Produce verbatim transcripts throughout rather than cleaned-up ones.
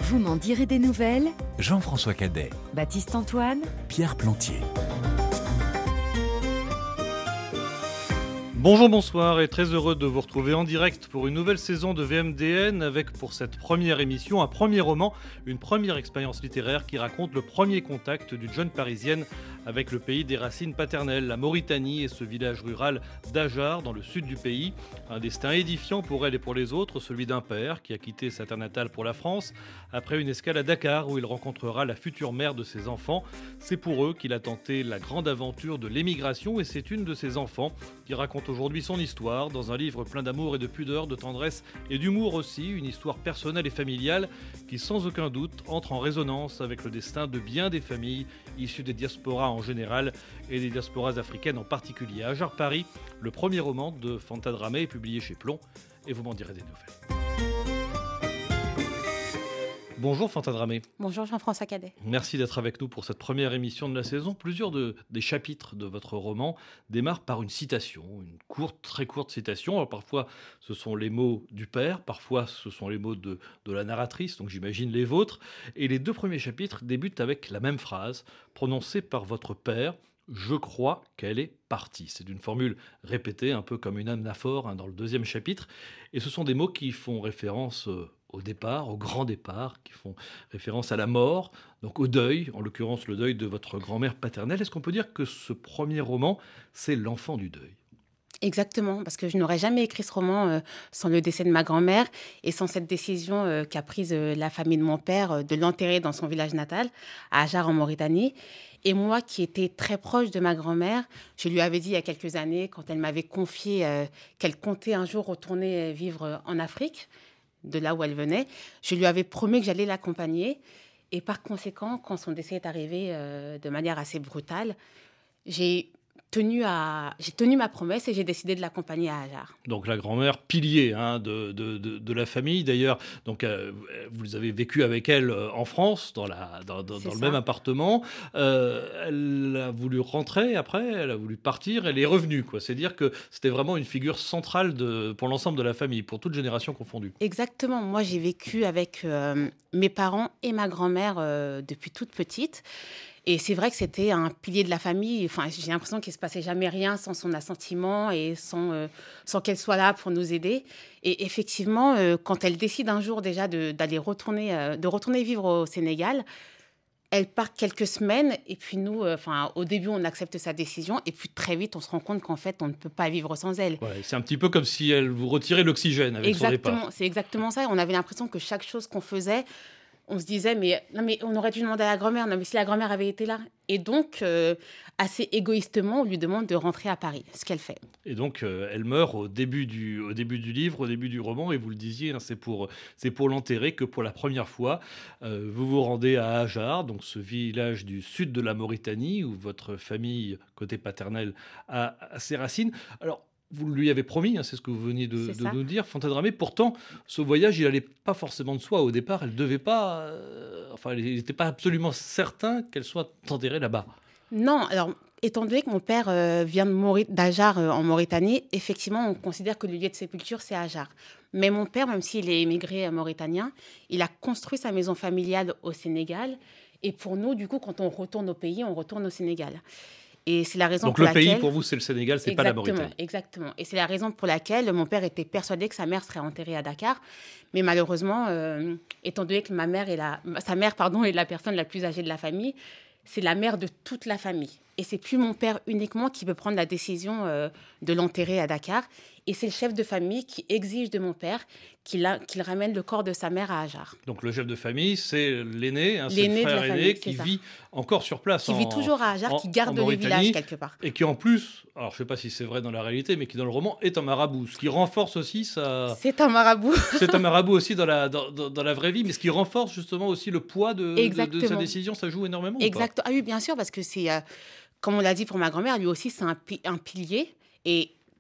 Vous m'en direz des nouvelles. Jean-François Cadet, Baptiste Antoine. Pierre Plantier. Bonjour, bonsoir et très heureux de vous retrouver en direct pour une nouvelle saison de V M D N avec pour cette première émission un premier roman, une première expérience littéraire qui raconte le premier contact d'une jeune parisienne avec le pays des racines paternelles, la Mauritanie et ce village rural d'Ajar dans le sud du pays. Un destin édifiant pour elle et pour les autres, celui d'un père qui a quitté sa terre natale pour la France après une escale à Dakar où il rencontrera la future mère de ses enfants. C'est pour eux qu'il a tenté la grande aventure de l'émigration et c'est une de ses enfants qui raconte aujourd'hui son histoire dans un livre plein d'amour et de pudeur, de tendresse et d'humour aussi, une histoire personnelle et familiale qui sans aucun doute entre en résonance avec le destin de bien des familles issues des diasporas en général et des diasporas africaines en particulier. Ajar Paris, le premier roman de Fanta Dramé est publié chez Plon et vous m'en direz des nouvelles. Bonjour Fanta Dramé. Bonjour Jean-François Cadet. Merci d'être avec nous pour cette première émission de la saison. Plusieurs de, des chapitres de votre roman démarrent par une citation, une courte, très courte citation. Alors parfois ce sont les mots du père, parfois ce sont les mots de, de la narratrice, donc j'imagine les vôtres. Et les deux premiers chapitres débutent avec la même phrase prononcée par votre père. Je crois qu'elle est partie. C'est une formule répétée, un peu comme une anaphore hein, dans le deuxième chapitre. Et ce sont des mots qui font référence euh, au départ, au grand départ, qui font référence à la mort, donc au deuil, en l'occurrence le deuil de votre grand-mère paternelle. Est-ce qu'on peut dire que ce premier roman, c'est l'enfant du deuil ? Exactement, parce que je n'aurais jamais écrit ce roman euh, sans le décès de ma grand-mère et sans cette décision euh, qu'a prise euh, la famille de mon père euh, de l'enterrer dans son village natal, à Ajar en Mauritanie. Et moi, qui étais très proche de ma grand-mère, je lui avais dit il y a quelques années, quand elle m'avait confié euh, qu'elle comptait un jour retourner vivre en Afrique, de là où elle venait, je lui avais promis que j'allais l'accompagner. Et par conséquent, quand son décès est arrivé euh, de manière assez brutale, j'ai tenu, à, j'ai tenu ma promesse et j'ai décidé de l'accompagner à Ajar. Donc la grand-mère, pilier hein, de, de, de, de la famille. D'ailleurs, donc, euh, vous avez vécu avec elle euh, en France, dans, la, dans, dans, dans le même appartement. Euh, elle a voulu rentrer après, elle a voulu partir, elle est revenue. Quoi. C'est dire que c'était vraiment une figure centrale de, pour l'ensemble de la famille, pour toute génération confondue. Exactement. Moi, j'ai vécu avec euh, mes parents et ma grand-mère euh, depuis toute petite. Et c'est vrai que c'était un pilier de la famille. Enfin, j'ai l'impression qu'il ne se passait jamais rien sans son assentiment et sans, euh, sans qu'elle soit là pour nous aider. Et effectivement, euh, quand elle décide un jour déjà de, d'aller retourner, euh, de retourner vivre au Sénégal, elle part quelques semaines. Et puis nous, euh, enfin, au début, on accepte sa décision. Et puis très vite, on se rend compte qu'en fait, on ne peut pas vivre sans elle. Ouais, c'est un petit peu comme si elle vous retirait l'oxygène avec exactement, son départ. C'est exactement ça. On avait l'impression que chaque chose qu'on faisait, on se disait, mais, non, mais on aurait dû demander à la grand-mère. Non, mais si la grand-mère avait été là. Et donc, euh, assez égoïstement, on lui demande de rentrer à Paris, ce qu'elle fait. Et donc, euh, elle meurt au début, du, au début du livre, au début du roman. Et vous le disiez, hein, c'est, pour, c'est pour l'enterrer que pour la première fois, euh, vous vous rendez à Ajar, donc ce village du sud de la Mauritanie, où votre famille, côté paternel, a, a ses racines. Alors, vous lui avez promis, hein, c'est ce que vous veniez de, de nous dire, Fanta Dramé. Pourtant, ce voyage, il n'allait pas forcément de soi. Au départ, elle devait pas, euh, enfin, il n'était pas absolument certain qu'elle soit enterrée là-bas. Non, alors, étant donné que mon père euh, vient de Mauri- d'Ajar euh, en Mauritanie, effectivement, on considère que le lieu de sépulture, c'est Ajar. Mais mon père, même s'il est émigré mauritanien, il a construit sa maison familiale au Sénégal. Et pour nous, du coup, quand on retourne au pays, on retourne au Sénégal. Et c'est la raison Donc pour le laquelle... pays, pour vous, c'est le Sénégal, c'est pas la Mauritanie. Exactement. Et c'est la raison pour laquelle mon père était persuadé que sa mère serait enterrée à Dakar. Mais malheureusement, euh, étant donné que ma mère est la, sa mère pardon, est la personne la plus âgée de la famille, c'est la mère de toute la famille. Et c'est plus mon père uniquement qui peut prendre la décision euh, de l'enterrer à Dakar. Et c'est le chef de famille qui exige de mon père qu'il, a, qu'il ramène le corps de sa mère à Ajar. Donc le chef de famille, c'est l'aîné, hein, l'aîné c'est le frère de la aîné famille, qui ça. vit encore sur place. Qui en, vit toujours à Ajar, en, qui garde le village quelque part. Et qui en plus, alors je ne sais pas si c'est vrai dans la réalité, mais qui dans le roman est un marabout. Ce qui renforce aussi sa... C'est un marabout. C'est un marabout aussi dans la, dans, dans, dans la vraie vie, mais ce qui renforce justement aussi le poids de, de, de sa décision, ça joue énormément. Exact. Ah oui, bien sûr, parce que c'est... Euh, comme on l'a dit pour ma grand-mère, lui aussi, c'est un, pi- un pilier. Et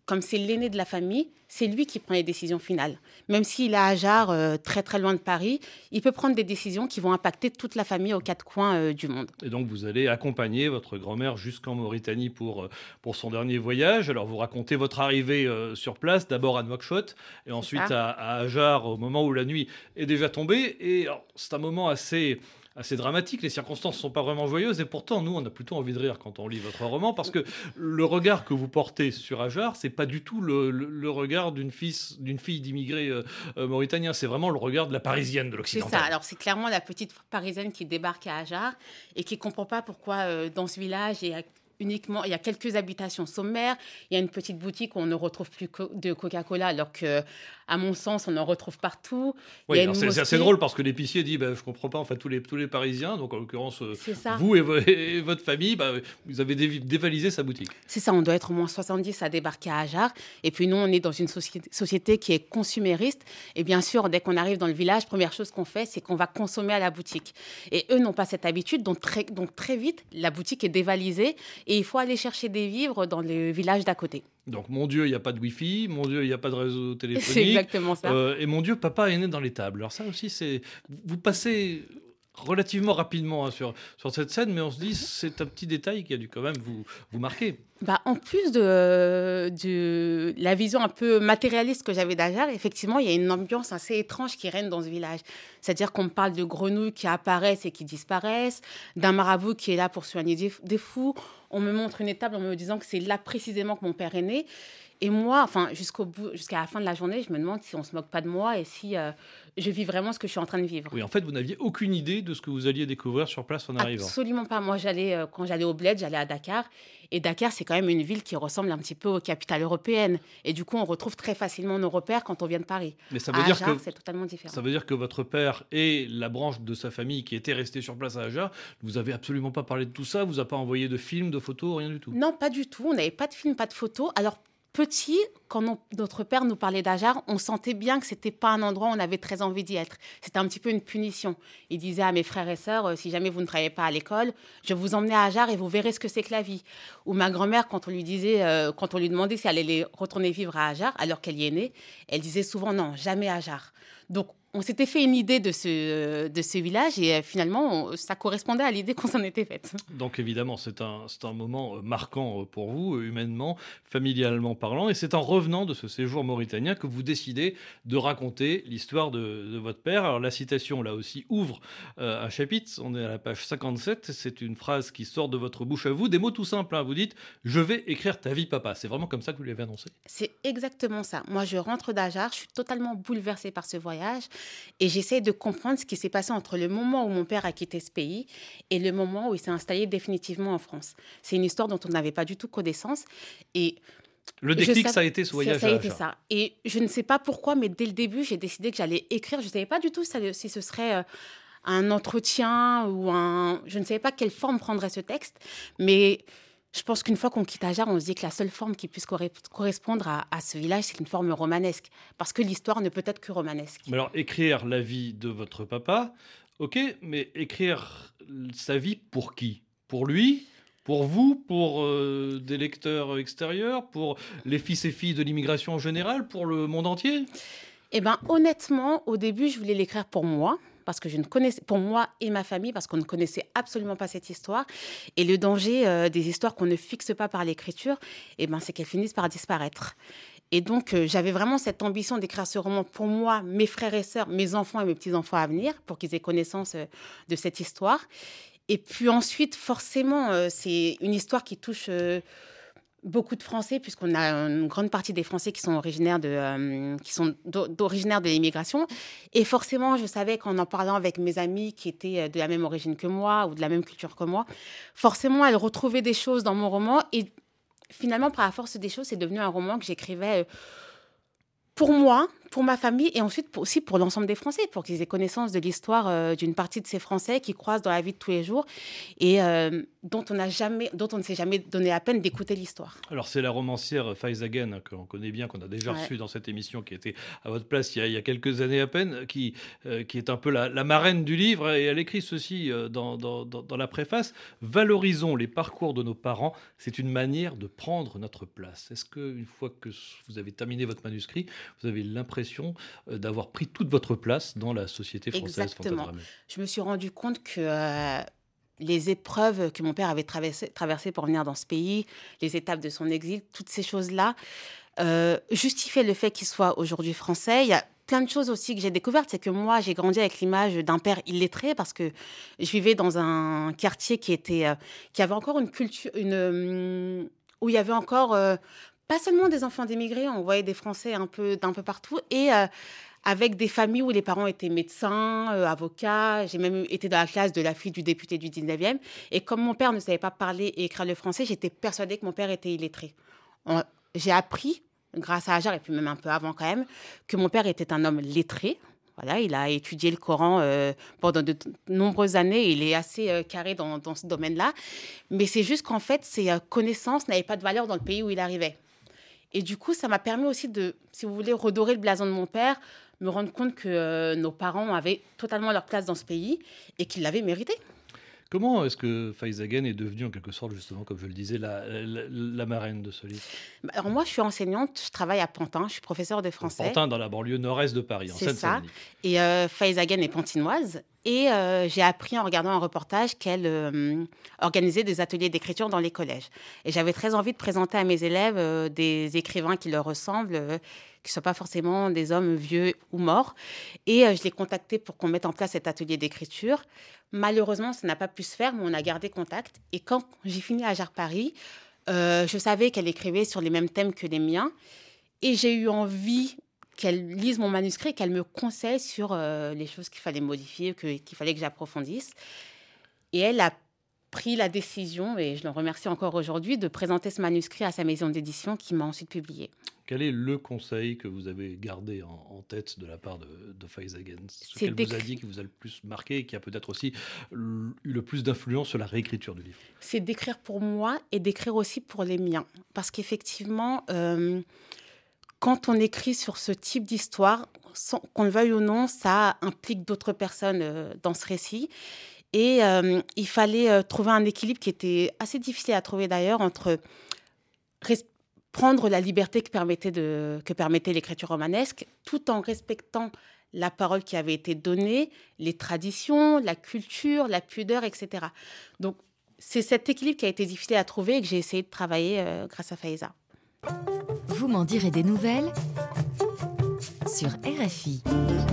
comme c'est l'aîné de la famille, c'est lui qui prend les décisions finales. Même s'il est à Ajar, euh, très très loin de Paris, il peut prendre des décisions qui vont impacter toute la famille aux quatre coins euh, du monde. Et donc vous allez accompagner votre grand-mère jusqu'en Mauritanie pour, pour son dernier voyage. Alors vous racontez votre arrivée euh, sur place, d'abord à Nouakchott et ensuite à, à Ajar au moment où la nuit est déjà tombée. Et alors, c'est un moment assez... assez dramatique, les circonstances ne sont pas vraiment joyeuses et pourtant nous on a plutôt envie de rire quand on lit votre roman parce que le regard que vous portez sur Ajar, c'est pas du tout le, le, le regard d'une fille, d'une fille d'immigrés euh, euh, mauritaniens, c'est vraiment le regard de la parisienne de l'Occidental. C'est ça, alors c'est clairement la petite parisienne qui débarque à Ajar et qui ne comprend pas pourquoi euh, dans ce village il y a uniquement, il y a quelques habitations sommaires, il y a une petite boutique où on ne retrouve plus de Coca-Cola alors que à mon sens, on en retrouve partout. Oui, alors c'est, c'est assez drôle parce que l'épicier dit bah, « je ne comprends pas, en fait, tous les, tous les Parisiens, donc en l'occurrence, euh, vous et, vo- et votre famille, bah, vous avez dé- dévalisé sa boutique. » C'est ça, on doit être au moins soixante-dix à débarquer à Ajar. Et puis nous, on est dans une société, société qui est consumériste. Et bien sûr, dès qu'on arrive dans le village, première chose qu'on fait, c'est qu'on va consommer à la boutique. Et eux n'ont pas cette habitude, donc très, donc très vite, la boutique est dévalisée et il faut aller chercher des vivres dans le village d'à côté. Donc, mon Dieu, il n'y a pas de Wi-Fi, mon Dieu, il n'y a pas de réseau téléphonique. C'est exactement ça. Euh, et mon Dieu, papa est né dans l'étable. Alors ça aussi, c'est... Vous passez relativement rapidement hein, sur, sur cette scène, mais on se dit c'est un petit détail qui a dû quand même vous, vous marquer. Bah, en plus de, de la vision un peu matérialiste que j'avais d'Ajar, effectivement, il y a une ambiance assez étrange qui règne dans ce village. C'est-à-dire qu'on me parle de grenouilles qui apparaissent et qui disparaissent, d'un marabout qui est là pour soigner des, des fous. On me montre une étable en me disant que c'est là précisément que mon père est né. Et moi, enfin, jusqu'au bout, jusqu'à la fin de la journée, je me demande si on ne se moque pas de moi et si euh, je vis vraiment ce que je suis en train de vivre. Oui, en fait, vous n'aviez aucune idée de ce que vous alliez découvrir sur place en arrivant. Absolument pas. Moi, j'allais, euh, quand j'allais au Bled, j'allais à Dakar. Et Dakar, c'est quand même une ville qui ressemble un petit peu aux capitales européennes. Et du coup, on retrouve très facilement nos repères quand on vient de Paris. Mais ça veut à dire Ajar, que c'est totalement différent. Ça veut dire que votre père et la branche de sa famille qui était restée sur place à Ajar, vous avez absolument pas parlé de tout ça, vous avez pas envoyé de films, de photos, rien du tout. Non, pas du tout. On n'avait pas de films, pas de photos. Alors, petit, quand on, notre père nous parlait d'Ajar, on sentait bien que c'était pas un endroit où on avait très envie d'y être. C'était un petit peu une punition. Il disait à mes frères et sœurs, euh, si jamais vous ne travaillez pas à l'école, je vais vous emmener à Ajar et vous verrez ce que c'est que la vie. Ou ma grand-mère, quand on lui disait, euh, quand on lui demandait si elle allait retourner vivre à Ajar, alors qu'elle y est née, elle disait souvent non, jamais à Ajar. Donc, on s'était fait une idée de ce, de ce village et euh, finalement, on, ça correspondait à l'idée qu'on s'en était faite. Donc évidemment, c'est un, c'est un moment marquant pour vous, humainement, familialement parlant. Et c'est en revenant de ce séjour mauritanien que vous décidez de raconter l'histoire de, de votre père. Alors la citation, là aussi, ouvre euh, un chapitre. On est à la page cinquante-sept. C'est une phrase qui sort de votre bouche à vous. Des mots tout simples. Hein. Vous dites « Je vais écrire ta vie, papa ». C'est vraiment comme ça que vous l'avez annoncé. C'est exactement ça. Moi, je rentre d'Ajar. Je suis totalement bouleversée par ce voyage. Et j'essaie de comprendre ce qui s'est passé entre le moment où mon père a quitté ce pays et le moment où il s'est installé définitivement en France. C'est une histoire dont on n'avait pas du tout connaissance. Et le déclic, savais, ça a été ce voyage ça, ça à a été ça. Et je ne sais pas pourquoi, mais dès le début, j'ai décidé que j'allais écrire. Je ne savais pas du tout si ce serait un entretien ou un... Je ne savais pas quelle forme prendrait ce texte, mais... Je pense qu'une fois qu'on quitte Ajar, on se dit que la seule forme qui puisse corre- correspondre à, à ce village, c'est une forme romanesque. Parce que l'histoire ne peut être que romanesque. Mais alors, écrire la vie de votre papa, ok, mais écrire sa vie pour qui ? Pour lui ? Pour vous ? Pour euh, des lecteurs extérieurs ? Pour les fils et filles de l'immigration en général ? Pour le monde entier ? Eh bien, honnêtement, au début, je voulais l'écrire pour moi. Parce que je ne connaissais, pour moi et ma famille, parce qu'on ne connaissait absolument pas cette histoire. Et le danger euh, des histoires qu'on ne fixe pas par l'écriture, eh ben, c'est qu'elles finissent par disparaître. Et donc, euh, j'avais vraiment cette ambition d'écrire ce roman pour moi, mes frères et sœurs, mes enfants et mes petits-enfants à venir, pour qu'ils aient connaissance euh, de cette histoire. Et puis ensuite, forcément, euh, c'est une histoire qui touche... Euh, beaucoup de Français, puisqu'on a une grande partie des Français qui sont originaires de, euh, qui sont d'originaires de l'immigration. Et forcément, je savais qu'en en parlant avec mes amis qui étaient de la même origine que moi ou de la même culture que moi, forcément, elles retrouvaient des choses dans mon roman. Et finalement, par la force des choses, c'est devenu un roman que j'écrivais pour moi, pour ma famille et ensuite pour, aussi pour l'ensemble des Français, pour qu'ils aient connaissance de l'histoire euh, d'une partie de ces Français qui croisent dans la vie de tous les jours et euh, dont on n'a jamais, dont on ne s'est jamais donné la peine d'écouter l'histoire. Alors c'est la romancière Faiza Gen, hein, qu'on connaît bien, qu'on a déjà Ouais. reçue dans cette émission, qui était à votre place il y a, il y a quelques années à peine, qui, euh, qui est un peu la, la marraine du livre, et elle écrit ceci euh, dans, dans, dans, dans la préface: valorisons les parcours de nos parents, c'est une manière de prendre notre place. Est-ce qu'une fois que vous avez terminé votre manuscrit, vous avez l'impression euh, d'avoir pris toute votre place dans la société française? Exactement. Fanta Dramé. Je me suis rendu compte que euh, les épreuves que mon père avait traversées traversées pour venir dans ce pays, les étapes de son exil, toutes ces choses-là euh, justifiaient le fait qu'il soit aujourd'hui français. Il y a plein de choses aussi que j'ai découvertes. C'est que moi, j'ai grandi avec l'image d'un père illettré parce que je vivais dans un quartier qui, était, euh, qui avait encore une culture, une, euh, où il y avait encore euh, pas seulement des enfants d'émigrés, on voyait des Français un peu, d'un peu partout, et euh, avec des familles où les parents étaient médecins, euh, avocats. J'ai même été dans la classe de la fille du député du dix-neuvième. Et comme mon père ne savait pas parler et écrire le français, j'étais persuadée que mon père était illettré. On- J'ai appris, grâce à Ajar, et puis même un peu avant quand même, que mon père était un homme lettré. Voilà, il a étudié le Coran euh, pendant de t- nombreuses années. Il est assez euh, carré dans, dans ce domaine-là. Mais c'est juste qu'en fait, ses euh, connaissances n'avaient pas de valeur dans le pays où il arrivait. Et du coup, ça m'a permis aussi de, si vous voulez, redorer le blason de mon père, me rendre compte que euh, nos parents avaient totalement leur place dans ce pays et qu'ils l'avaient mérité. Comment est-ce que Faiza Gen est devenue en quelque sorte, justement, comme je le disais, la, la, la marraine de ce livre? Bah, Alors moi, je suis enseignante, je travaille à Pantin, je suis professeure de français. Pantin, dans la banlieue nord-est de Paris, en C'est ça. Seine-Saint-Denis. Et euh, Faiza Gen est pantinoise. Et euh, j'ai appris en regardant un reportage qu'elle euh, organisait des ateliers d'écriture dans les collèges. Et j'avais très envie de présenter à mes élèves euh, des écrivains qui leur ressemblent, euh, qui ne soient pas forcément des hommes vieux ou morts. Et euh, je l'ai contactée pour qu'on mette en place cet atelier d'écriture. Malheureusement, ça n'a pas pu se faire, mais on a gardé contact. Et quand j'ai fini à Jarre Paris, euh, je savais qu'elle écrivait sur les mêmes thèmes que les miens. Et j'ai eu envie qu'elle lise mon manuscrit et qu'elle me conseille sur euh, les choses qu'il fallait modifier, que, qu'il fallait que j'approfondisse. Et elle a pris la décision, et je l'en remercie encore aujourd'hui, de présenter ce manuscrit à sa maison d'édition qui m'a ensuite publié. Quel est le conseil que vous avez gardé en, en tête de la part de, de Faiza Gen? Ce C'est qu'elle vous a d'écri- dit, qui vous a le plus marqué et qui a peut-être aussi l- eu le plus d'influence sur la réécriture du livre? C'est d'écrire pour moi et d'écrire aussi pour les miens. Parce qu'effectivement, euh, quand on écrit sur ce type d'histoire, sans- qu'on le veuille ou non, ça implique d'autres personnes euh, dans ce récit. Et euh, il fallait euh, trouver un équilibre qui était assez difficile à trouver d'ailleurs entre res- prendre la liberté que permettait, de, que permettait l'écriture romanesque, tout en respectant la parole qui avait été donnée, les traditions, la culture, la pudeur, et cetera. Donc, c'est cet équilibre qui a été difficile à trouver et que j'ai essayé de travailler euh, grâce à Faiza. Vous m'en direz des nouvelles sur R F I.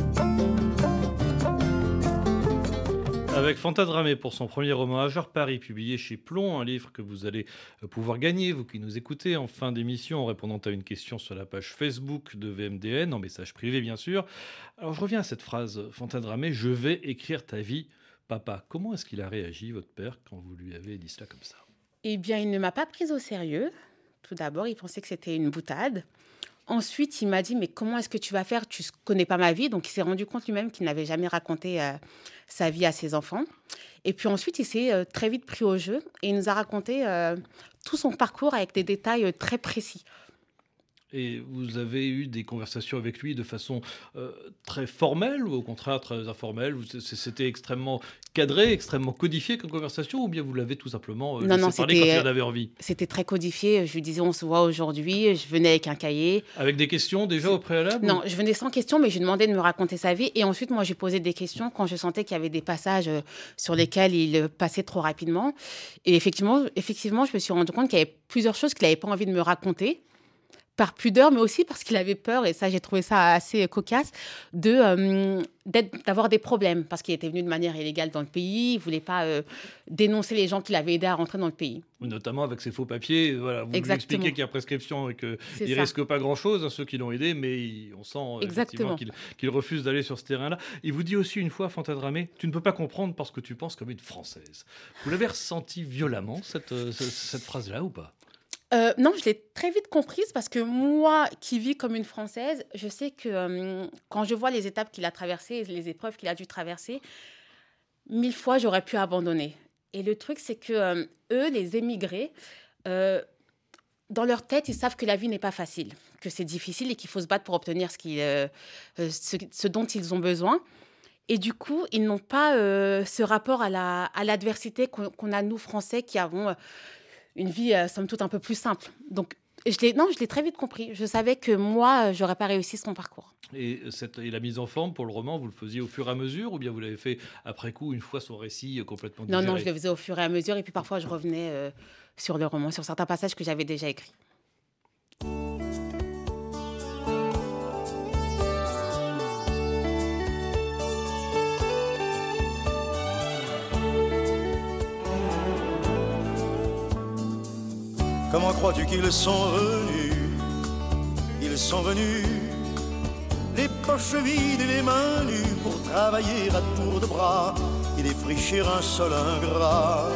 Avec Fanta Dramé pour son premier roman Ajar Paris, publié chez Plomb, un livre que vous allez pouvoir gagner, vous qui nous écoutez, en fin d'émission, en répondant à une question sur la page Facebook de V M D N, en message privé bien sûr. Alors je reviens à cette phrase, Fanta Dramé: je vais écrire ta vie, papa. Comment est-ce qu'il a réagi, votre père, quand vous lui avez dit cela comme ça? Eh bien, il ne m'a pas prise au sérieux. Tout d'abord, il pensait que c'était une boutade. Ensuite, il m'a dit, mais comment est-ce que tu vas faire? Tu ne connais pas ma vie. Donc, il s'est rendu compte lui-même qu'il n'avait jamais raconté euh, sa vie à ses enfants. Et puis ensuite, il s'est euh, très vite pris au jeu et il nous a raconté euh, tout son parcours avec des détails euh, très précis. Et vous avez eu des conversations avec lui de façon euh, très formelle ou au contraire très informelle? Ou c- C'était extrêmement cadré, extrêmement codifié comme conversation, ou bien vous l'avez tout simplement euh, Non, laissé non, parler quand c'était- il en avait envie? C'était très codifié. Je lui disais, on se voit aujourd'hui. Je venais avec un cahier. Avec des questions déjà au préalable? Non, je venais sans question, mais je lui demandais de me raconter sa vie. Et ensuite, moi, je lui posais des questions quand je sentais qu'il y avait des passages euh, sur lesquels il euh, passait trop rapidement. Et effectivement, effectivement, je me suis rendu compte qu'il y avait plusieurs choses qu'il n'avait pas envie de me raconter, par pudeur, mais aussi parce qu'il avait peur, et ça, j'ai trouvé ça assez cocasse, de, euh, d'être- d'avoir des problèmes, parce qu'il était venu de manière illégale dans le pays. Il ne voulait pas euh, dénoncer les gens qui l'avaient aidé à rentrer dans le pays. Notamment avec ses faux papiers. Voilà, vous lui Exactement. expliquez qu'il y a prescription et qu'il C'est ne ça. risque pas grand-chose, hein, ceux qui l'ont aidé, mais il- on sent euh, effectivement Exactement. qu'il qu'il refuse d'aller sur ce terrain-là. Il vous dit aussi une fois, Fanta Dramé, tu ne peux pas comprendre parce que tu penses comme une Française. Vous l'avez ressenti violemment, cette, euh, ce- cette phrase-là, ou pas? Euh, non, je l'ai très vite comprise parce que moi, qui vis comme une Française, je sais que euh, quand je vois les étapes qu'il a traversées, les épreuves qu'il a dû traverser, mille fois, j'aurais pu abandonner. Et le truc, c'est que euh, eux, les émigrés, euh, dans leur tête, ils savent que la vie n'est pas facile, que c'est difficile et qu'il faut se battre pour obtenir ce, qui, euh, ce, ce dont ils ont besoin. Et du coup, ils n'ont pas euh, ce rapport à, la, à l'adversité qu'on, qu'on a, nous, Français, qui avons euh, une vie, euh, somme toute, un peu plus simple. Donc, je l'ai, non, je l'ai très vite compris. Je savais que moi, je n'aurais pas réussi son parcours. Et, cette, et la mise en forme pour le roman, vous le faisiez au fur et à mesure ou bien vous l'avez fait après coup, une fois son récit complètement digéré? Non, non, je le faisais au fur et à mesure. Et puis parfois, je revenais euh, sur le roman, sur certains passages que j'avais déjà écrits. Comment crois-tu qu'ils sont venus? Ils sont venus, les poches vides et les mains nues, pour travailler à tour de bras et défricher un sol ingrat.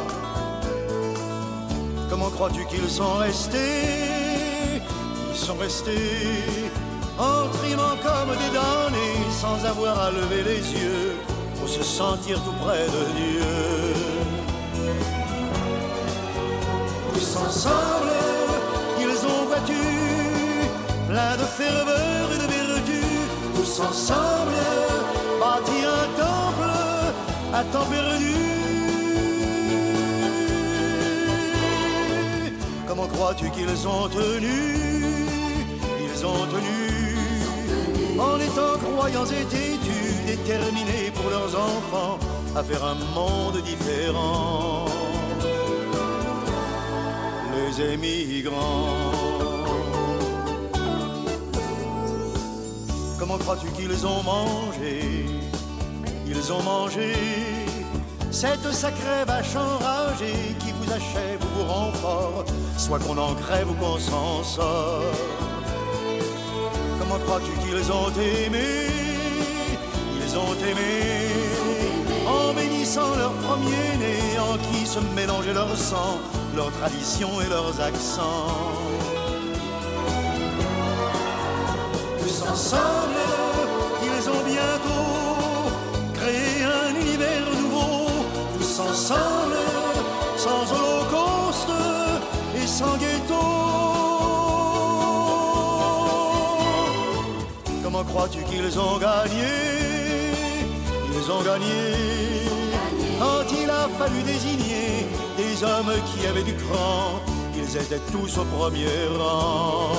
Comment crois-tu qu'ils sont restés? Ils sont restés en trimant comme des damnés, sans avoir à lever les yeux pour se sentir tout près de Dieu. Tous ensemble, ils ont battu, plein de ferveur et de vertu. Tous ensemble, bâti un temple à temps perdu. Comment crois-tu qu'ils ont tenu? Ils ont tenu, en étant croyants et têtus, déterminés pour leurs enfants à faire un monde différent. Les émigrants. Comment crois-tu qu'ils ont mangé? Ils ont mangé cette sacrée vache enragée qui vous achève ou vous rend fort, soit qu'on en crève ou qu'on s'en sort. Comment crois-tu qu'ils ont aimé? Ils ont aimé en bénissant leur premier-né, en qui se mélangeait leur sang, leurs traditions et leurs accents. Tous ensemble, ils ont bientôt créé un univers nouveau. Tous ensemble, sans holocauste et sans ghetto. Comment crois-tu qu'ils ont gagné? Ils ont gagné quand il a fallu désigner des hommes qui avaient du cran. Ils étaient tous au premier rang.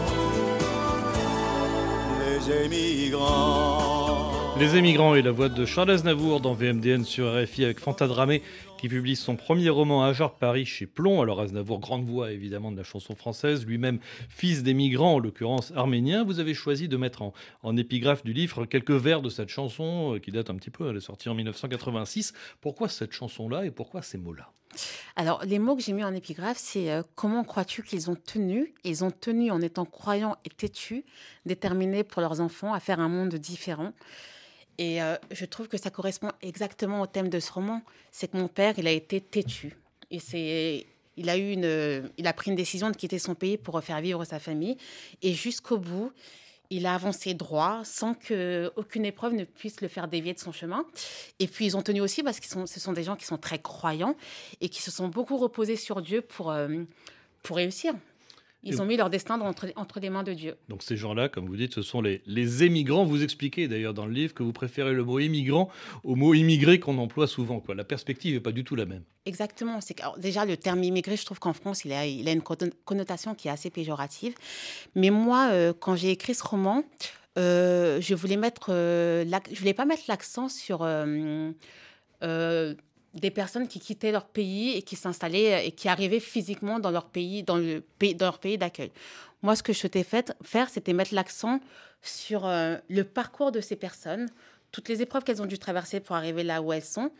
Les émigrants. Les émigrants et la voix de Charles Aznavour dans V M D N sur R F I avec Fanta Dramé qui publie son premier roman Ajar Paris chez Plon. Alors Aznavour, grande voix évidemment de la chanson française, lui-même fils d'émigrants, en l'occurrence arméniens. Vous avez choisi de mettre en, en épigraphe du livre quelques vers de cette chanson euh, qui date un petit peu, elle est sortie en dix-neuf cent quatre-vingt-six. Pourquoi cette chanson-là et pourquoi ces mots-là? Alors, les mots que j'ai mis en épigraphe, c'est euh, comment crois-tu qu'ils ont tenu? Ils ont tenu en étant croyants et têtus, déterminés pour leurs enfants à faire un monde différent. Et euh, je trouve que ça correspond exactement au thème de ce roman. C'est que mon père, il a été têtu. Et c'est, il a eu une, il a pris une décision de quitter son pays pour faire vivre sa famille. Et jusqu'au bout, il a avancé droit, sans qu'aucune épreuve ne puisse le faire dévier de son chemin. Et puis, ils ont tenu aussi parce que ce sont des gens qui sont très croyants et qui se sont beaucoup reposés sur Dieu pour, euh, pour réussir. Ils et ont mis leur destin entre, entre les mains de Dieu. Donc ces gens-là, comme vous dites, ce sont les, les émigrants. Vous expliquez d'ailleurs dans le livre que vous préférez le mot émigrant au mot immigré qu'on emploie souvent, quoi. La perspective n'est pas du tout la même. Exactement. C'est que, alors, déjà, le terme immigré, je trouve qu'en France, il a, il a une connotation qui est assez péjorative. Mais moi, euh, quand j'ai écrit ce roman, euh, je voulais mettre, euh, je voulais pas mettre l'accent sur... Euh, euh, des personnes qui quittaient leur pays et qui s'installaient et qui arrivaient physiquement dans leur pays, dans le pays, dans leur pays d'accueil. Moi, ce que je souhaitais faire, c'était mettre l'accent sur euh, le parcours de ces personnes, toutes les épreuves qu'elles ont dû traverser pour arriver là où elles sont,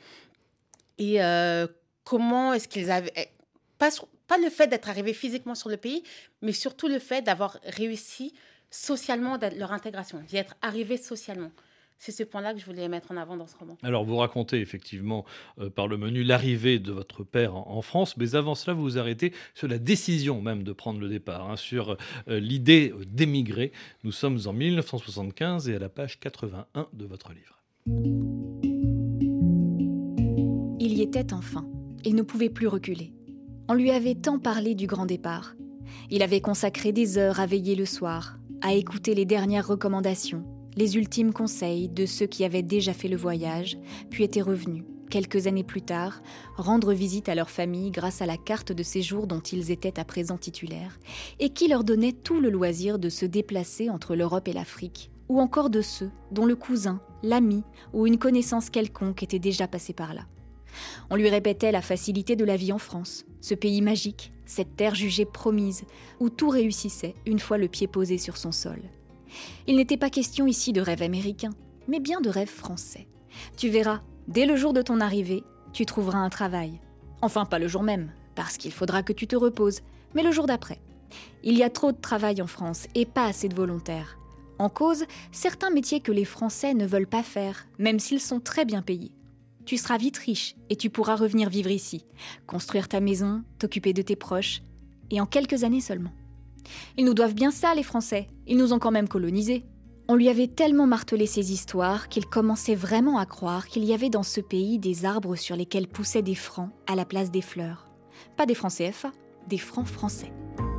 et euh, comment est-ce qu'ils avaient... Pas, pas le fait d'être arrivés physiquement sur le pays, mais surtout le fait d'avoir réussi socialement leur intégration, d'y être arrivés socialement. C'est ce point-là que je voulais mettre en avant dans ce roman. Alors, vous racontez effectivement euh, par le menu l'arrivée de votre père en, en France, mais avant cela, vous vous arrêtez sur la décision même de prendre le départ, hein, sur euh, l'idée d'émigrer. Nous sommes en dix-neuf cent soixante-quinze et à la page quatre-vingt-un de votre livre. Il y était enfin Il ne pouvait plus reculer. On lui avait tant parlé du grand départ. Il avait consacré des heures à veiller le soir, à écouter les dernières recommandations, les ultimes conseils de ceux qui avaient déjà fait le voyage, puis étaient revenus, quelques années plus tard, rendre visite à leur famille grâce à la carte de séjour dont ils étaient à présent titulaires, et qui leur donnait tout le loisir de se déplacer entre l'Europe et l'Afrique, ou encore de ceux dont le cousin, l'ami ou une connaissance quelconque était déjà passé par là. On lui répétait la facilité de la vie en France, ce pays magique, cette terre jugée promise, où tout réussissait une fois le pied posé sur son sol. Il n'était pas question ici de rêve américain, mais bien de rêve français. Tu verras, dès le jour de ton arrivée, tu trouveras un travail. Enfin, pas le jour même, parce qu'il faudra que tu te reposes, mais le jour d'après. Il y a trop de travail en France et pas assez de volontaires. En cause, certains métiers que les Français ne veulent pas faire, même s'ils sont très bien payés. Tu seras vite riche et tu pourras revenir vivre ici, construire ta maison, t'occuper de tes proches, et en quelques années seulement. Ils nous doivent bien ça, les Français. Ils nous ont quand même colonisés. On lui avait tellement martelé ces histoires qu'il commençait vraiment à croire qu'il y avait dans ce pays des arbres sur lesquels poussaient des francs à la place des fleurs. Pas des francs C F A, des francs français.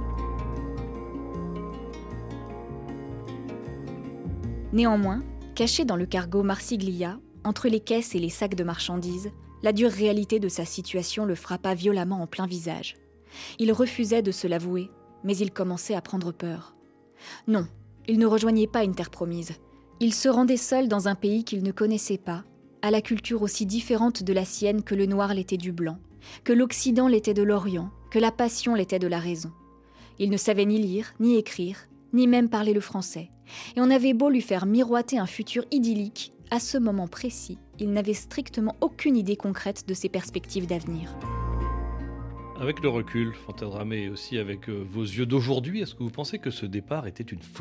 Néanmoins, caché dans le cargo Marsiglia, entre les caisses et les sacs de marchandises, la dure réalité de sa situation le frappa violemment en plein visage. Il refusait de se l'avouer, mais il commençait à prendre peur. Non, il ne rejoignait pas une terre promise. Il se rendait seul dans un pays qu'il ne connaissait pas, à la culture aussi différente de la sienne que le noir l'était du blanc, que l'Occident l'était de l'Orient, que la passion l'était de la raison. Il ne savait ni lire, ni écrire, ni même parler le français, et on avait beau lui faire miroiter un futur idyllique, à ce moment précis, il n'avait strictement aucune idée concrète de ses perspectives d'avenir. Avec le recul, Fontaine Ramé, et aussi avec euh, vos yeux d'aujourd'hui, est-ce que vous pensez que ce départ était une folie ?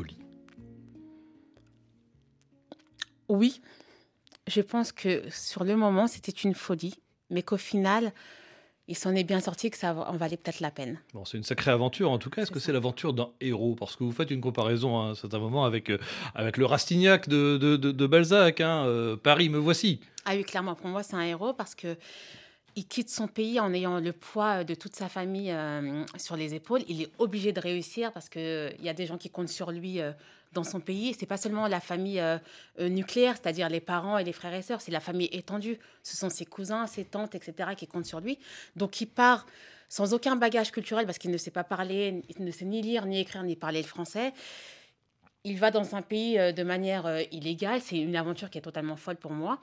Oui, je pense que sur le moment, c'était une folie, mais qu'au final, il s'en est bien sorti, que ça en valait peut-être la peine. Bon, c'est une sacrée aventure en tout cas. Est-ce C'est que ça. c'est l'aventure d'un héros ? Parce que vous faites une comparaison à un certain moment avec, euh, avec le Rastignac de, de, de, de Balzac. Hein, euh, Paris, me voici. Ah oui, clairement, pour moi, c'est un héros parce que il quitte son pays en ayant le poids de toute sa famille euh, sur les épaules. Il est obligé de réussir parce qu'il y a des gens qui comptent sur lui euh, dans son pays. Ce n'est pas seulement la famille euh, euh, nucléaire, c'est-à-dire les parents et les frères et sœurs, c'est la famille étendue. Ce sont ses cousins, ses tantes, et cetera qui comptent sur lui. Donc il part sans aucun bagage culturel parce qu'il ne sait pas parler, il ne sait ni lire, ni écrire, ni parler le français. Il va dans un pays euh, de manière euh, illégale. C'est une aventure qui est totalement folle pour moi.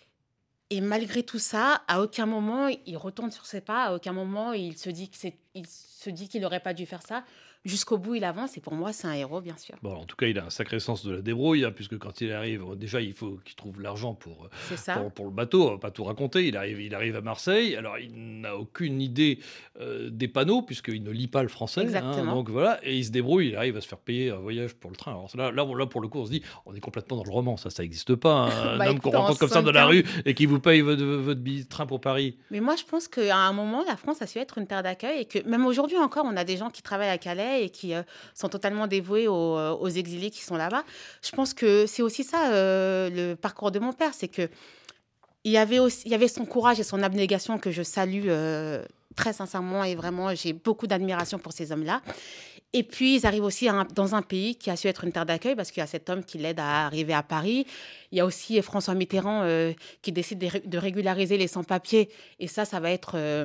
Et malgré tout ça, à aucun moment, il retourne sur ses pas. À aucun moment, il se dit que c'est, il se dit qu'il n'aurait pas dû faire ça. Jusqu'au bout, il avance. Et pour moi, c'est un héros, bien sûr. Bon, en tout cas, il a un sacré sens de la débrouille, hein, puisque quand il arrive, déjà, il faut qu'il trouve l'argent pour, C'est ça. pour, pour le bateau. On va pas tout raconter. Il arrive, il arrive à Marseille. Alors, il n'a aucune idée euh, des panneaux, puisqu'il ne lit pas le français. Exactement. Hein, donc voilà, et il se débrouille. Il arrive à se faire payer un voyage pour le train. Alors là, là, là pour le coup, on se dit, on est complètement dans le roman. Ça, ça n'existe pas. Hein, un Bah, homme qu'on écoute, en rencontre comme ça dans la cinq ans. rue et qui vous paye votre, votre billet de train pour Paris. Mais moi, je pense qu'à un moment, la France a su être une terre d'accueil et que même aujourd'hui encore, on a des gens qui travaillent à Calais et qui euh, sont totalement dévoués aux, euh, aux exilés qui sont là-bas. Je pense que c'est aussi ça, euh, le parcours de mon père. C'est que il y avait aussi, il y avait son courage et son abnégation que je salue euh, très sincèrement et vraiment, j'ai beaucoup d'admiration pour ces hommes-là. Et puis, ils arrivent aussi à un- dans un pays qui a su être une terre d'accueil parce qu'il y a cet homme qui l'aide à arriver à Paris. Il y a aussi François Mitterrand euh, qui décide de, ré- de régulariser les sans-papiers. Et ça, ça va être euh,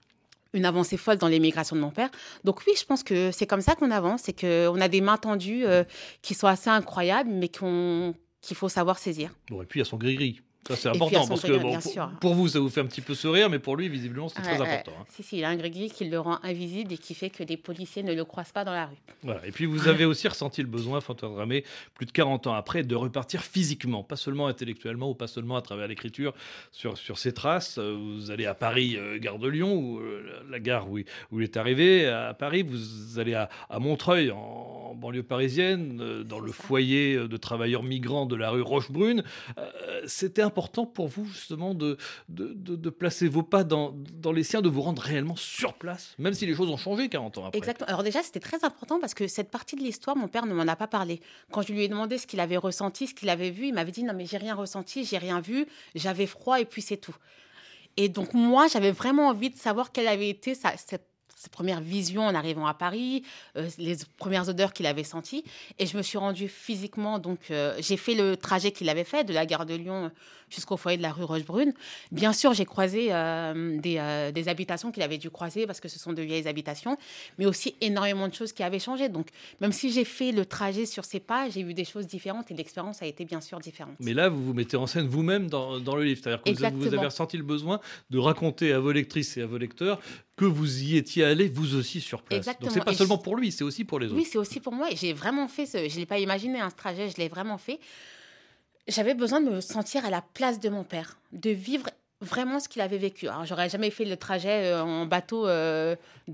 une avancée folle dans l'émigration de mon père. Donc oui, je pense que c'est comme ça qu'on avance. C'est qu'on a des mains tendues euh, qui sont assez incroyables, mais qu'on- qu'il faut savoir saisir. Bon, et puis, il y a son gris-gris. Ça, c'est Et puis, il y important a son parce que gris-gris, bon, bien pour, sûr. pour vous, ça vous fait un petit peu sourire, mais pour lui, visiblement, c'est très Ouais, important. ouais. Hein. Si, si, il a un gris-gris qui le rend invisible et qui fait que les policiers ne le croisent pas dans la rue. Voilà. Et puis, vous avez aussi ressenti le besoin, Fontaine Ramé, plus de quarante ans après, de repartir physiquement, pas seulement intellectuellement ou pas seulement à travers l'écriture sur, sur ses traces. Euh, Vous allez à Paris, euh, gare de Lyon, ou euh, la gare où, il- où il est arrivé. À Paris, vous allez à, à Montreuil, en, en banlieue parisienne, euh, dans C'est le ça. foyer de travailleurs migrants de la rue Rochebrune. Euh, C'était important pour vous, justement, de, de, de, de placer vos pas dans, dans les siens, de vous rendre réellement sur place, même si les choses ont changé quarante ans après. Exactement. Alors déjà, c'était très important parce que cette partie de l'histoire, mon père ne m'en a pas parlé. Quand je lui ai demandé ce qu'il avait ressenti, ce qu'il avait vu, il m'avait dit non mais j'ai rien ressenti, j'ai rien vu, j'avais froid et puis c'est tout. Et donc, moi, j'avais vraiment envie de savoir quelle avait été sa, cette ses premières visions en arrivant à Paris, euh, les premières odeurs qu'il avait senties. Et je me suis rendue physiquement. Donc, euh, j'ai fait le trajet qu'il avait fait de la gare de Lyon jusqu'au foyer de la rue Rochebrune. Bien sûr, j'ai croisé euh, des, euh, des habitations qu'il avait dû croiser parce que ce sont de vieilles habitations, mais aussi énormément de choses qui avaient changé. Donc, même si j'ai fait le trajet sur ces pas, j'ai vu des choses différentes et l'expérience a été bien sûr différente. Mais là, vous vous mettez en scène vous-même dans, dans le livre. C'est-à-dire que vous avez, vous avez ressenti le besoin de raconter à vos lectrices et à vos lecteurs que vous y étiez allé vous aussi sur place. Exactement. Donc c'est pas et seulement je... pour lui, c'est aussi pour les autres. Oui, c'est aussi pour moi. Et j'ai vraiment fait ce... Je ne l'ai pas imaginé, hein, ce trajet, je l'ai vraiment fait. J'avais besoin de me sentir à la place de mon père, de vivre vraiment ce qu'il avait vécu. Alors, j'aurais jamais fait le trajet euh, en bateau euh,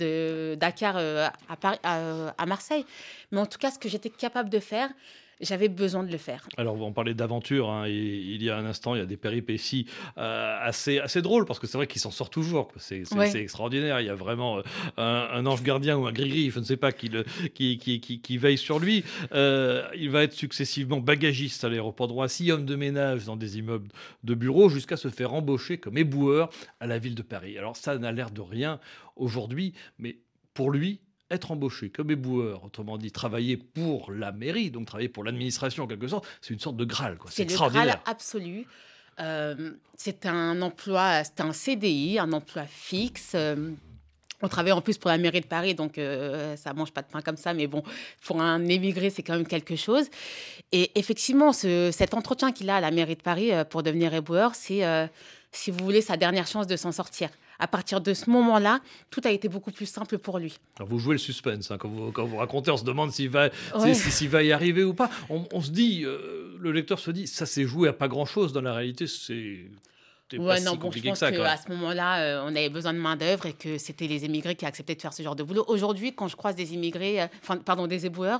de Dakar euh, à, Paris, à, à Marseille. Mais en tout cas, ce que j'étais capable de faire, j'avais besoin de le faire. Alors, on parlait d'aventure. Hein, et il y a un instant, il y a des péripéties euh, assez, assez drôles, parce que c'est vrai qu'il s'en sort toujours. Quoi. C'est, c'est, ouais. c'est extraordinaire. Il y a vraiment euh, un, un ange gardien ou un gris-gris, je ne sais pas, qui, le, qui, qui, qui, qui veille sur lui. Euh, il va être successivement bagagiste à l'aéroport de Roissy, homme de ménage dans des immeubles de bureaux, jusqu'à se faire embaucher comme éboueur à la ville de Paris. Alors, ça n'a l'air de rien aujourd'hui, mais pour lui, être embauché comme éboueur, autrement dit, travailler pour la mairie, donc travailler pour l'administration en quelque sorte, c'est une sorte de Graal. Quoi. C'est, c'est extraordinaire. Le Graal absolu. Euh, c'est un emploi, c'est un C D I, un emploi fixe. Euh, on travaille en plus pour la mairie de Paris, donc euh, ça ne mange pas de pain comme ça, mais bon, pour un émigré, c'est quand même quelque chose. Et effectivement, ce, cet entretien qu'il a à la mairie de Paris euh, pour devenir éboueur, c'est, euh, si vous voulez, sa dernière chance de s'en sortir. À partir de ce moment-là, tout a été beaucoup plus simple pour lui. Alors vous jouez le suspense. Hein, quand, vous, quand vous racontez, on se demande s'il va, ouais. s'il, s'il va y arriver ou pas. On, on se dit, euh, le lecteur se dit, ça s'est joué à pas grand-chose. Dans la réalité, c'est... C'est ouais, non, si bon, je pense qu'à que ce moment-là, euh, on avait besoin de main-d'œuvre et que c'était les immigrés qui acceptaient de faire ce genre de boulot. Aujourd'hui, quand je croise des immigrés, euh, enfin, pardon, des éboueurs,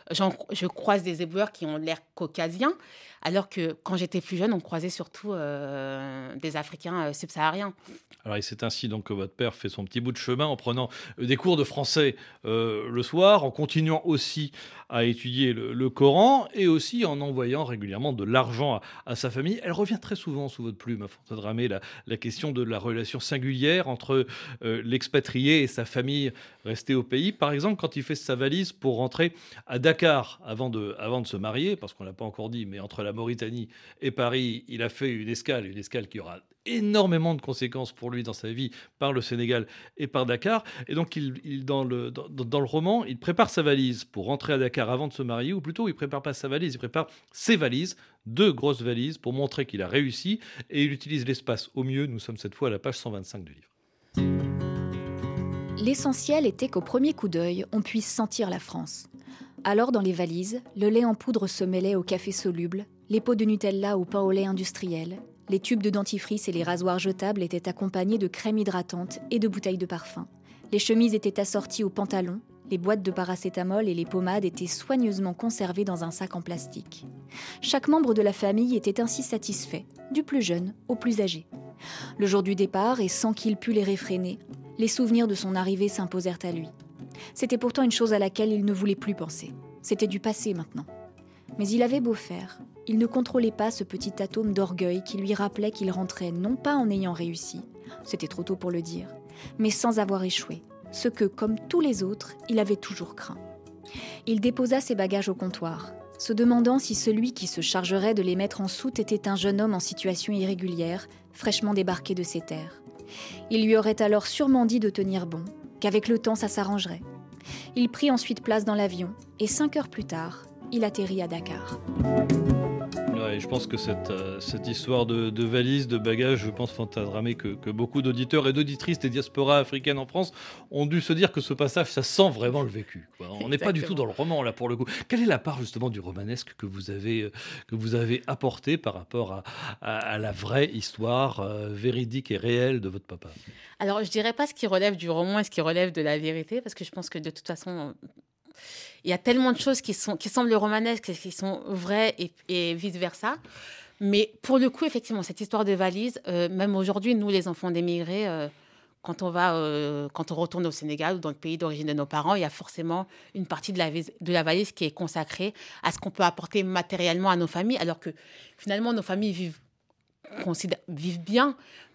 je croise des éboueurs qui ont l'air caucasiens, alors que quand j'étais plus jeune, on croisait surtout euh, des Africains euh, subsahariens. Alors, et c'est ainsi donc que votre père fait son petit bout de chemin en prenant des cours de français euh, le soir, en continuant aussi à étudier le, le Coran et aussi en envoyant régulièrement de l'argent à, à sa famille. Elle revient très souvent sous votre plume, Fanta Dramé, la, la question de la relation singulière entre euh, l'expatrié et sa famille restée au pays. Par exemple, quand il fait sa valise pour rentrer à Dakar avant de, avant de se marier, parce qu'on ne l'a pas encore dit, mais entre la Mauritanie et Paris, il a fait une escale, une escale qui aura énormément de conséquences pour lui dans sa vie par le Sénégal et par Dakar. Et donc, il, il, dans, le, dans, dans le roman, il prépare sa valise pour rentrer à Dakar avant de se marier, ou plutôt, il ne prépare pas sa valise, il prépare ses valises, deux grosses valises, pour montrer qu'il a réussi, et il utilise l'espace au mieux. Nous sommes cette fois à la page cent vingt-cinq du livre. L'essentiel était qu'au premier coup d'œil, on puisse sentir la France. Alors, dans les valises, le lait en poudre se mêlait au café soluble, les pots de Nutella au pain au lait industriel. Les tubes de dentifrice et les rasoirs jetables étaient accompagnés de crème hydratante et de bouteilles de parfum. Les chemises étaient assorties aux pantalons, les boîtes de paracétamol et les pommades étaient soigneusement conservées dans un sac en plastique. Chaque membre de la famille était ainsi satisfait, du plus jeune au plus âgé. Le jour du départ, et sans qu'il pût les réfréner, les souvenirs de son arrivée s'imposèrent à lui. C'était pourtant une chose à laquelle il ne voulait plus penser. C'était du passé maintenant. Mais il avait beau faire, il ne contrôlait pas ce petit atome d'orgueil qui lui rappelait qu'il rentrait non pas en ayant réussi, c'était trop tôt pour le dire, mais sans avoir échoué, ce que, comme tous les autres, il avait toujours craint. Il déposa ses bagages au comptoir, se demandant si celui qui se chargerait de les mettre en soute était un jeune homme en situation irrégulière, fraîchement débarqué de ses terres. Il lui aurait alors sûrement dit de tenir bon, qu'avec le temps ça s'arrangerait. Il prit ensuite place dans l'avion, et cinq heures plus tard, il atterrit à Dakar. Ouais, je pense que cette, euh, cette histoire de, de valise, de bagages, je pense, Fanta Dramé, que, que beaucoup d'auditeurs et d'auditrices des diasporas africaines en France ont dû se dire que ce passage, ça sent vraiment le vécu, quoi. On n'est pas du tout dans le roman, là, pour le coup. Quelle est la part, justement, du romanesque que vous avez, que vous avez apporté par rapport à, à, à la vraie histoire euh, véridique et réelle de votre papa ? Alors, je ne dirais pas ce qui relève du roman et ce qui relève de la vérité, parce que je pense que, de toute façon... Il y a tellement de choses qui, sont, qui semblent romanesques et qui sont vraies et, et vice-versa. Mais pour le coup, effectivement, cette histoire de valise, euh, même aujourd'hui, nous, les enfants d'émigrés, euh, quand, on va, euh, quand on retourne au Sénégal ou dans le pays d'origine de nos parents, il y a forcément une partie de la, de la valise qui est consacrée à ce qu'on peut apporter matériellement à nos familles, alors que finalement, nos familles vivent, vivent bien.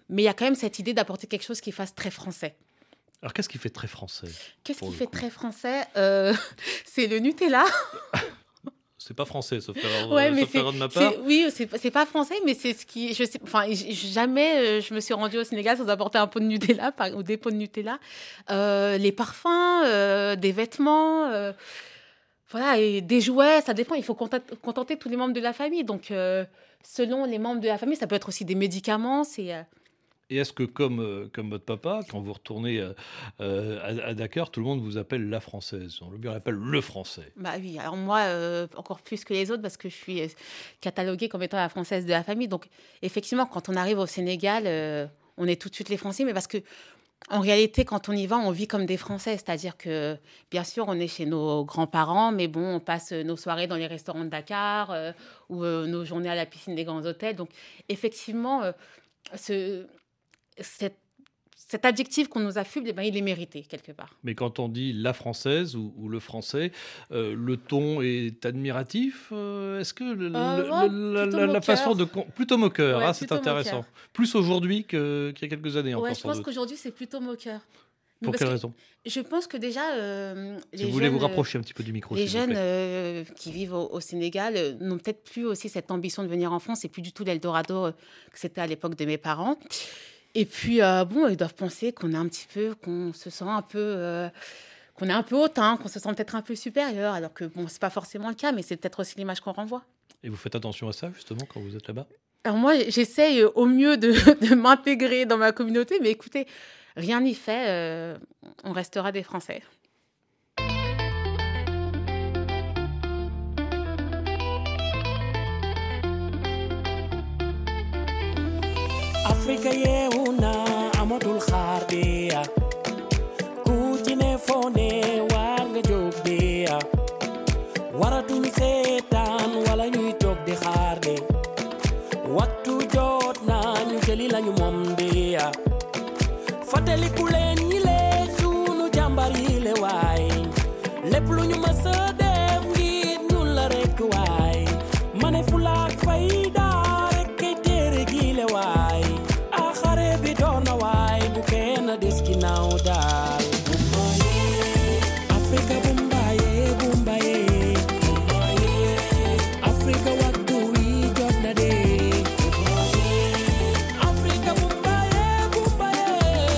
Mais il y a quand même cette idée d'apporter quelque chose qui fasse très français. Alors, qu'est-ce qui fait très français ? Qu'est-ce pour qui le fait coup très français euh, C'est le Nutella. C'est pas français, sauf erreur, Ouais, euh, mais sauf c'est, erreur de ma part. c'est- oui, c'est, c'est pas français, mais c'est ce qui. Je sais, enfin, j- jamais euh, je me suis rendue au Sénégal sans apporter un pot de Nutella par- ou des pots de Nutella. Euh, les parfums, euh, des vêtements, euh, voilà, et des jouets, ça dépend. Il faut content- contenter tous les membres de la famille. Donc, euh, selon les membres de la famille, ça peut être aussi des médicaments. C'est, euh, Et est-ce que, comme, euh, comme votre papa, quand vous retournez euh, euh, à, à Dakar, tout le monde vous appelle la française ? On le appelle le français. Bah oui, alors moi, euh, encore plus que les autres, parce que je suis euh, cataloguée comme étant la française de la famille. Donc, effectivement, quand on arrive au Sénégal, euh, on est tout de suite les Français, mais parce que, en réalité, quand on y va, on vit comme des Français. C'est-à-dire que, bien sûr, on est chez nos grands-parents, mais bon, on passe nos soirées dans les restaurants de Dakar euh, ou euh, nos journées à la piscine des grands hôtels. Donc, effectivement, euh, ce, cet, cet adjectif qu'on nous affuble, eh ben, il est mérité, quelque part. Mais quand on dit la française ou, ou le français, euh, le ton est admiratif. euh, Est-ce que le- le- Euh, le- ouais, la, plutôt la- la moqueur. façon de con- plutôt moqueur, Ouais, ah, c'est plutôt intéressant. moqueur. Plus aujourd'hui que- qu'il y a quelques années Ouais, encore. je sans pense doute. qu'aujourd'hui, c'est plutôt moqueur. Mais Pour parce quelle que raison ? Je pense que déjà, euh, Si les vous voulez jeunes, vous euh, rapprocher un petit peu du micro, les s'il vous jeunes plaît. euh, qui vivent au, au Sénégal euh, n'ont peut-être plus aussi cette ambition de venir en France. C'est plus du tout l'Eldorado euh, que c'était à l'époque de mes parents. Et puis, euh, bon, ils doivent penser qu'on est un petit peu, qu'on se sent un peu, euh, qu'on est un peu hautain, qu'on se sent peut-être un peu supérieur, alors que bon, c'est pas forcément le cas, mais c'est peut-être aussi l'image qu'on renvoie. Et vous faites attention à ça, justement, quand vous êtes là-bas ? Alors moi, j'essaye au mieux de, de m'intégrer dans ma communauté, mais écoutez, rien n'y fait, euh, on restera des Français. Afrika yeuna amatul khardia kutine fone wanga jogdia waratuñ setan wala ñuy tok di xarde waktu jot nañu jeli lañu mom dia fatali ku len ñi le sunu jambar yi le way lepp luñu ma sa def ngir ñu la rek way mané fulak fayda rek kay tere gi le way akhare bi dona way bu ken deskinaw dal Afrika bumbaye bumbaye Afrika waktu wi jot na de Afrika bumbaye bumbaye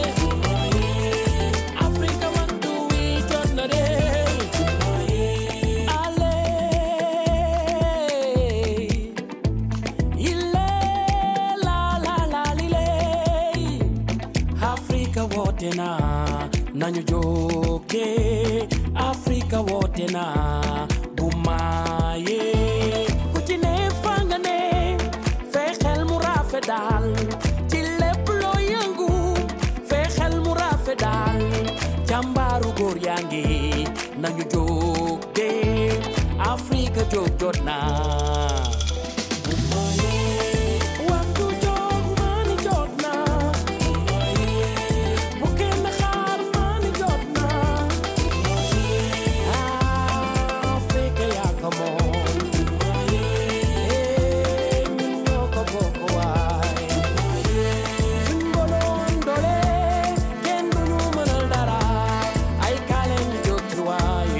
Afrika waktu wi jot na de ale ile la la la lile Afrika wote na nañu jóge Afrika wote na bumaye ku ci ne fa nga ne fexel mu rafet daal ci lépp loo yëngu fexel mu rafet daal jàmbaaru góor yaa ngi nañu jóge Afrika jóg jot na waxtu jóg mani jot na bu kenn xaar mani jot na Afrika yaa ko moom ñun ñoo ko bokk waay suñ boloon doole kenn duñu mënal dara ay kaale ñu jóg ci waay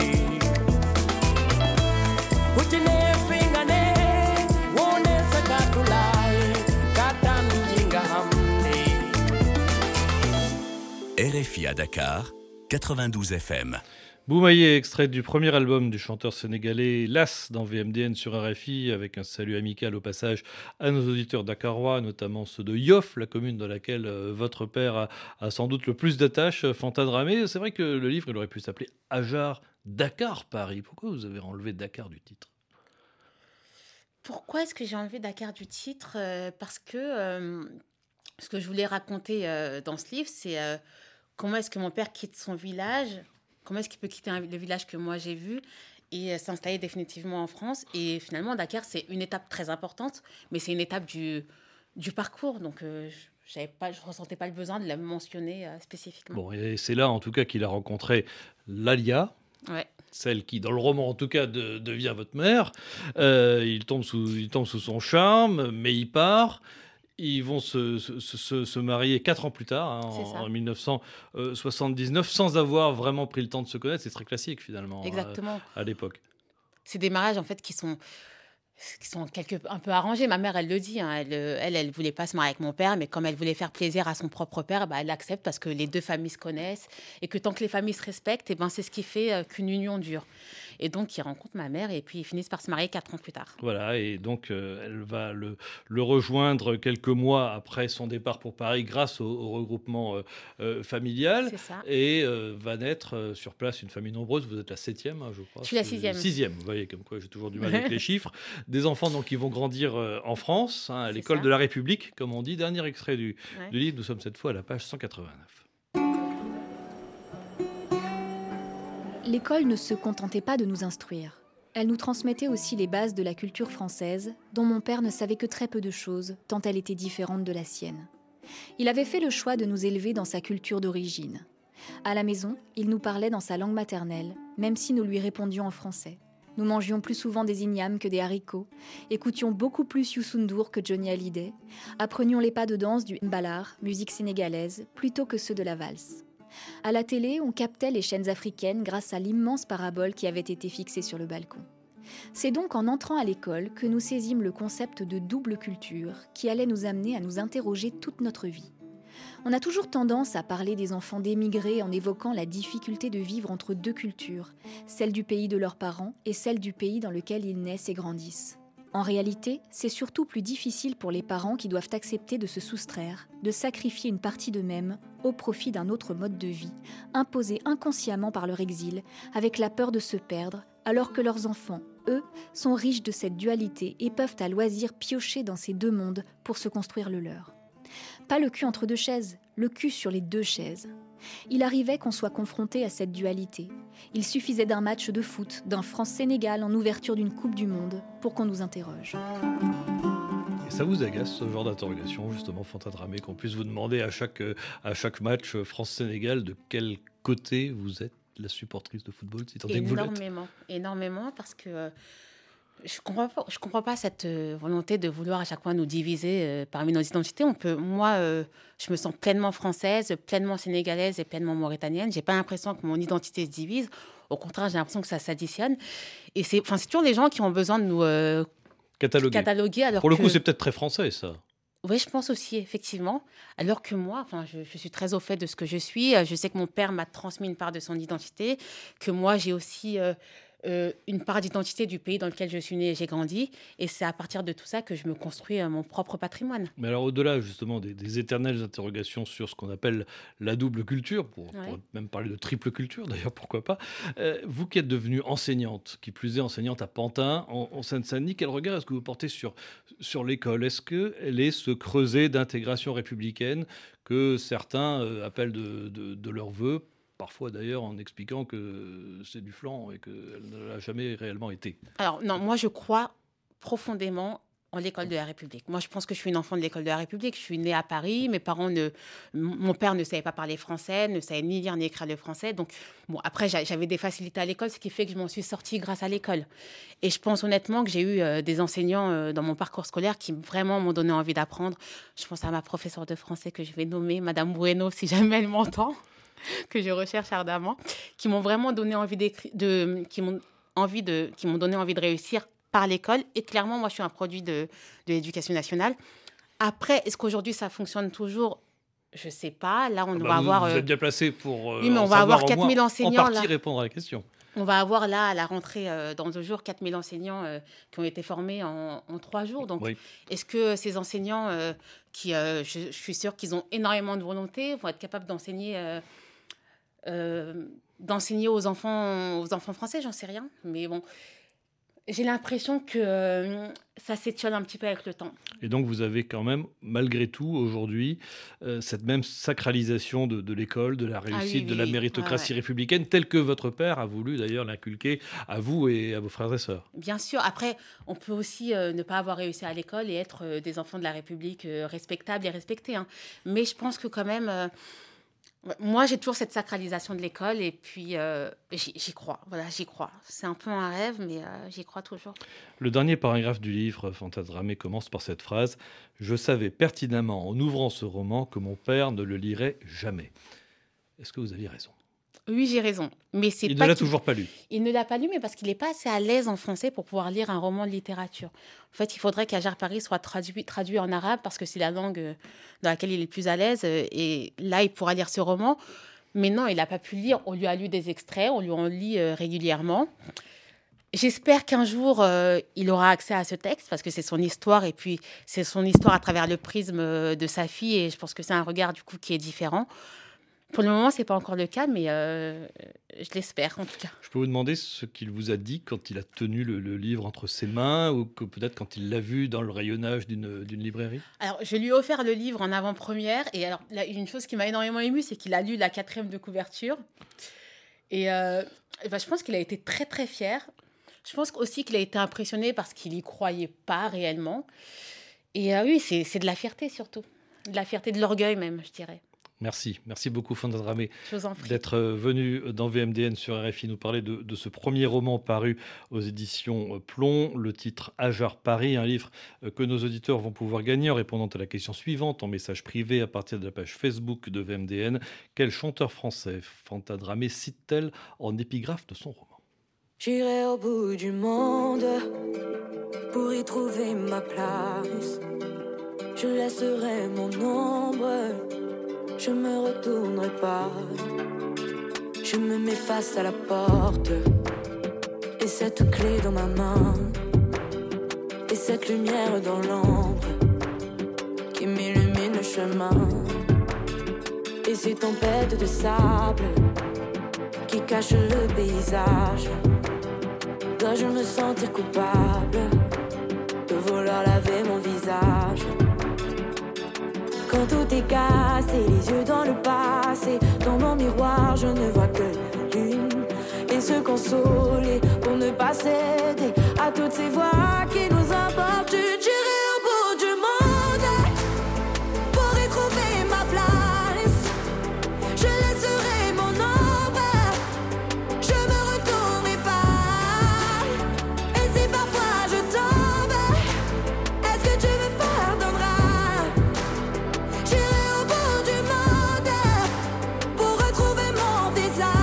ku ci ne fi nga ne wone sa kàddu laay kàttan ji nga am ne R F I à Dakar, quatre-vingt-douze F M. Boumaillé, extrait du premier album du chanteur sénégalais Las dans V M D N sur R F I, avec un salut amical au passage à nos auditeurs dakarois, notamment ceux de Yoff, la commune dans laquelle euh, votre père a, a sans doute le plus d'attaches, euh, Fanta Dramé. C'est vrai que le livre, il aurait pu s'appeler Ajar Dakar Paris. Pourquoi vous avez enlevé Dakar du titre ? Pourquoi est-ce que j'ai enlevé Dakar du titre ? Euh, Parce que euh, ce que je voulais raconter euh, dans ce livre, c'est euh, comment est-ce que mon père quitte son village, comment est-ce qu'il peut quitter un- le village que moi j'ai vu et euh, s'installer définitivement en France. Et finalement, Dakar, c'est une étape très importante, mais c'est une étape du, du parcours. Donc, euh, je ne ressentais pas le besoin de la mentionner euh, spécifiquement. Bon, et c'est là en tout cas qu'il a rencontré Lalia, Ouais. celle qui, dans le roman en tout cas, de- devient votre mère. Euh, il, tombe sous, il tombe sous son charme, mais il part. Ils vont se, se, se, se marier quatre ans plus tard, hein, en, en mille neuf cent soixante-dix-neuf, sans avoir vraiment pris le temps de se connaître. C'est très classique, finalement, Exactement. À, à l'époque. C'est des mariages, en fait, qui sont... qui sont quelque, un peu arrangés. Ma mère, elle le dit, hein, elle, elle, elle voulait pas se marier avec mon père, mais comme elle voulait faire plaisir à son propre père, bah, elle accepte parce que les deux familles se connaissent et que tant que les familles se respectent, et ben, c'est ce qui fait euh, qu'une union dure. Et donc, ils rencontrent ma mère et puis ils finissent par se marier quatre ans plus tard. Voilà, et donc euh, elle va le, le rejoindre quelques mois après son départ pour Paris grâce au, au regroupement euh, euh, familial. C'est ça. Et euh, va naître euh, sur place une famille nombreuse. Vous êtes la septième, hein, je crois. Je suis la sixième. Sixième, vous voyez, comme quoi j'ai toujours du mal avec les chiffres. Des enfants donc, qui vont grandir euh, en France, hein, à l'école ça. de la République, comme on dit. Dernier extrait du, Ouais. du livre, nous sommes cette fois à la page cent quatre-vingt-neuf. L'école ne se contentait pas de nous instruire. Elle nous transmettait aussi les bases de la culture française, dont mon père ne savait que très peu de choses, tant elle était différente de la sienne. Il avait fait le choix de nous élever dans sa culture d'origine. À la maison, il nous parlait dans sa langue maternelle, même si nous lui répondions en français. Nous mangions plus souvent des ignames que des haricots, écoutions beaucoup plus Youssou N'Dour que Johnny Hallyday, apprenions les pas de danse du mbalar, musique sénégalaise, plutôt que ceux de la valse. À la télé, on captait les chaînes africaines grâce à l'immense parabole qui avait été fixée sur le balcon. C'est donc en entrant à l'école que nous saisîmes le concept de double culture qui allait nous amener à nous interroger toute notre vie. On a toujours tendance à parler des enfants d'émigrés en évoquant la difficulté de vivre entre deux cultures, celle du pays de leurs parents et celle du pays dans lequel ils naissent et grandissent. En réalité, c'est surtout plus difficile pour les parents qui doivent accepter de se soustraire, de sacrifier une partie d'eux-mêmes au profit d'un autre mode de vie, imposé inconsciemment par leur exil, avec la peur de se perdre, alors que leurs enfants, eux, sont riches de cette dualité et peuvent à loisir piocher dans ces deux mondes pour se construire le leur. Pas le cul entre deux chaises, le cul sur les deux chaises. Il arrivait qu'on soit confronté à cette dualité. Il suffisait d'un match de foot, d'un France-Sénégal en ouverture d'une Coupe du Monde, pour qu'on nous interroge. Et ça vous agace, ce genre d'interrogation, justement, Fanta Dramé, qu'on puisse vous demander à chaque, à chaque match France-Sénégal de quel côté vous êtes la supportrice de football, si tant est que vous l'êtes ? Énormément, énormément, parce que... Euh, Je ne comprends pas, je comprends pas cette euh, volonté de vouloir à chaque fois nous diviser euh, parmi nos identités. On peut, moi, euh, je me sens pleinement française, pleinement sénégalaise et pleinement mauritanienne. Je n'ai pas l'impression que mon identité se divise. Au contraire, j'ai l'impression que ça s'additionne. Et c'est, c'est toujours les gens qui ont besoin de nous euh, cataloguer. cataloguer alors Pour le que... coup, c'est peut-être très français, ça. Oui, je pense aussi, effectivement. Alors que moi, enfin, je, je suis très au fait de ce que je suis. Je sais que mon père m'a transmis une part de son identité, que moi, j'ai aussi... Euh, Euh, une part d'identité du pays dans lequel je suis née et j'ai grandi. Et c'est à partir de tout ça que je me construis euh, mon propre patrimoine. Mais alors, au-delà, justement, des, des éternelles interrogations sur ce qu'on appelle la double culture, pour, ouais. pour même parler de triple culture, d'ailleurs, pourquoi pas, euh, vous qui êtes devenue enseignante, qui plus est enseignante à Pantin, en, en Seine-Saint-Denis, quel regard est-ce que vous portez sur, sur l'école ? Est-ce qu'elle est ce creuset d'intégration républicaine que certains euh, appellent de, de, de leur vœu, parfois d'ailleurs en expliquant que c'est du flan et qu'elle ne l'a jamais réellement été? Alors non, moi je crois profondément en l'école de la République. Moi je pense que je suis une enfant de l'école de la République. Je suis née à Paris, mes parents ne... Mon père ne savait pas parler français, ne savait ni lire ni écrire le français. Donc bon, après j'avais des facilités à l'école, ce qui fait que je m'en suis sortie grâce à l'école. Et je pense honnêtement que j'ai eu euh, des enseignants euh, dans mon parcours scolaire qui vraiment m'ont donné envie d'apprendre. Je pense à ma professeure de français que je vais nommer, Madame Bueno, si jamais elle m'entend, que je recherche ardemment, qui m'ont vraiment donné envie d'écrire, de, qui m'ont envie de, qui m'ont donné envie de réussir par l'école. Et clairement, moi, je suis un produit de, de l'éducation nationale. Après, est-ce qu'aujourd'hui ça fonctionne toujours ? Je ne sais pas. Là, on ah bah va vous, avoir. Vous êtes bien placé pour. Euh, oui, mais on va avoir quatre mille enseignants. En partie là. répondre à la question. On va avoir là, à la rentrée, euh, dans deux jours, quatre mille enseignants euh, qui ont été formés en, en trois jours. Donc, oui. Est-ce que ces enseignants, euh, qui, euh, je, je suis sûre qu'ils ont énormément de volonté, vont être capables d'enseigner, euh, euh, d'enseigner aux enfants, aux enfants français ? J'en sais rien. Mais bon, j'ai l'impression que euh, ça s'étiole un petit peu avec le temps. Et donc, vous avez quand même, malgré tout, aujourd'hui, euh, cette même sacralisation de, de l'école, de la réussite, ah oui, oui, de la méritocratie ah ouais. républicaine, telle que votre père a voulu d'ailleurs l'inculquer à vous et à vos frères et sœurs. Bien sûr. Après, on peut aussi euh, ne pas avoir réussi à l'école et être euh, des enfants de la République euh, respectables et respectés. Hein. Mais je pense que quand même... Euh, Moi, j'ai toujours cette sacralisation de l'école et puis euh, j'y, j'y crois. Voilà, j'y crois. C'est un peu un rêve, mais euh, j'y crois toujours. Le dernier paragraphe du livre, Fantadramé, commence par cette phrase « Je savais pertinemment en ouvrant ce roman que mon père ne le lirait jamais ». Est-ce que vous aviez raison ? Oui, j'ai raison. Mais c'est Il pas ne l'a qu'il- toujours pas lu. Il ne l'a pas lu, mais parce qu'il n'est pas assez à l'aise en français pour pouvoir lire un roman de littérature. En fait, il faudrait qu'Ajar Paris soit traduit, traduit en arabe parce que c'est la langue euh, dans laquelle il est le plus à l'aise. euh, Et là, il pourra lire ce roman. Mais non, il n'a pas pu le lire. On lui a lu des extraits, on lui en lit euh, régulièrement. J'espère qu'un jour, euh, il aura accès à ce texte parce que c'est son histoire et puis c'est son histoire à travers le prisme euh, de sa fille et je pense que c'est un regard du coup qui est différent. Pour le moment, c'est pas encore le cas, mais euh, je l'espère en tout cas. Je peux vous demander ce qu'il vous a dit quand il a tenu le, le livre entre ses mains ou que peut-être quand il l'a vu dans le rayonnage d'une, d'une librairie ? Alors, je lui ai offert le livre en avant-première et alors là, une chose qui m'a énormément émue, c'est qu'il a lu la quatrième de couverture et euh, bah, je pense qu'il a été très très fier. Je pense aussi qu'il a été impressionné parce qu'il y croyait pas réellement. Et euh, oui, c'est, c'est de la fierté surtout, de la fierté, de l'orgueil même, je dirais. Merci, merci beaucoup Fantadramé Je vous en prie. d'être venu dans V M D N sur R F I nous parler de, de ce premier roman paru aux éditions Plomb, le titre Ajar Paris, un livre que nos auditeurs vont pouvoir gagner en répondant à la question suivante en message privé à partir de la page Facebook de V M D N. Quel chanteur français Fantadramé cite-t-elle en épigraphe de son roman ? J'irai au bout du monde pour y trouver ma place. Je laisserai mon ombre, je me retournerai pas. Je me mets face à la porte et cette clé dans ma main et cette lumière dans l'ombre qui m'illumine le chemin. Et ces tempêtes de sable qui cachent le paysage. Dois-je me sentir coupable de vouloir laver mon visage? Quand tout est cassé, les yeux dans le passé, dans mon miroir, je ne vois que la lune. Et se consoler pour ne pas céder à toutes ces voix qui nous importunent. J'irai au bout du monde pour y trouver ma place. Je laisserai mon ombre, je me retournerai pas. Et si parfois je tombe, est-ce que tu me pardonneras? J'irai au bout du monde pour retrouver mon visage.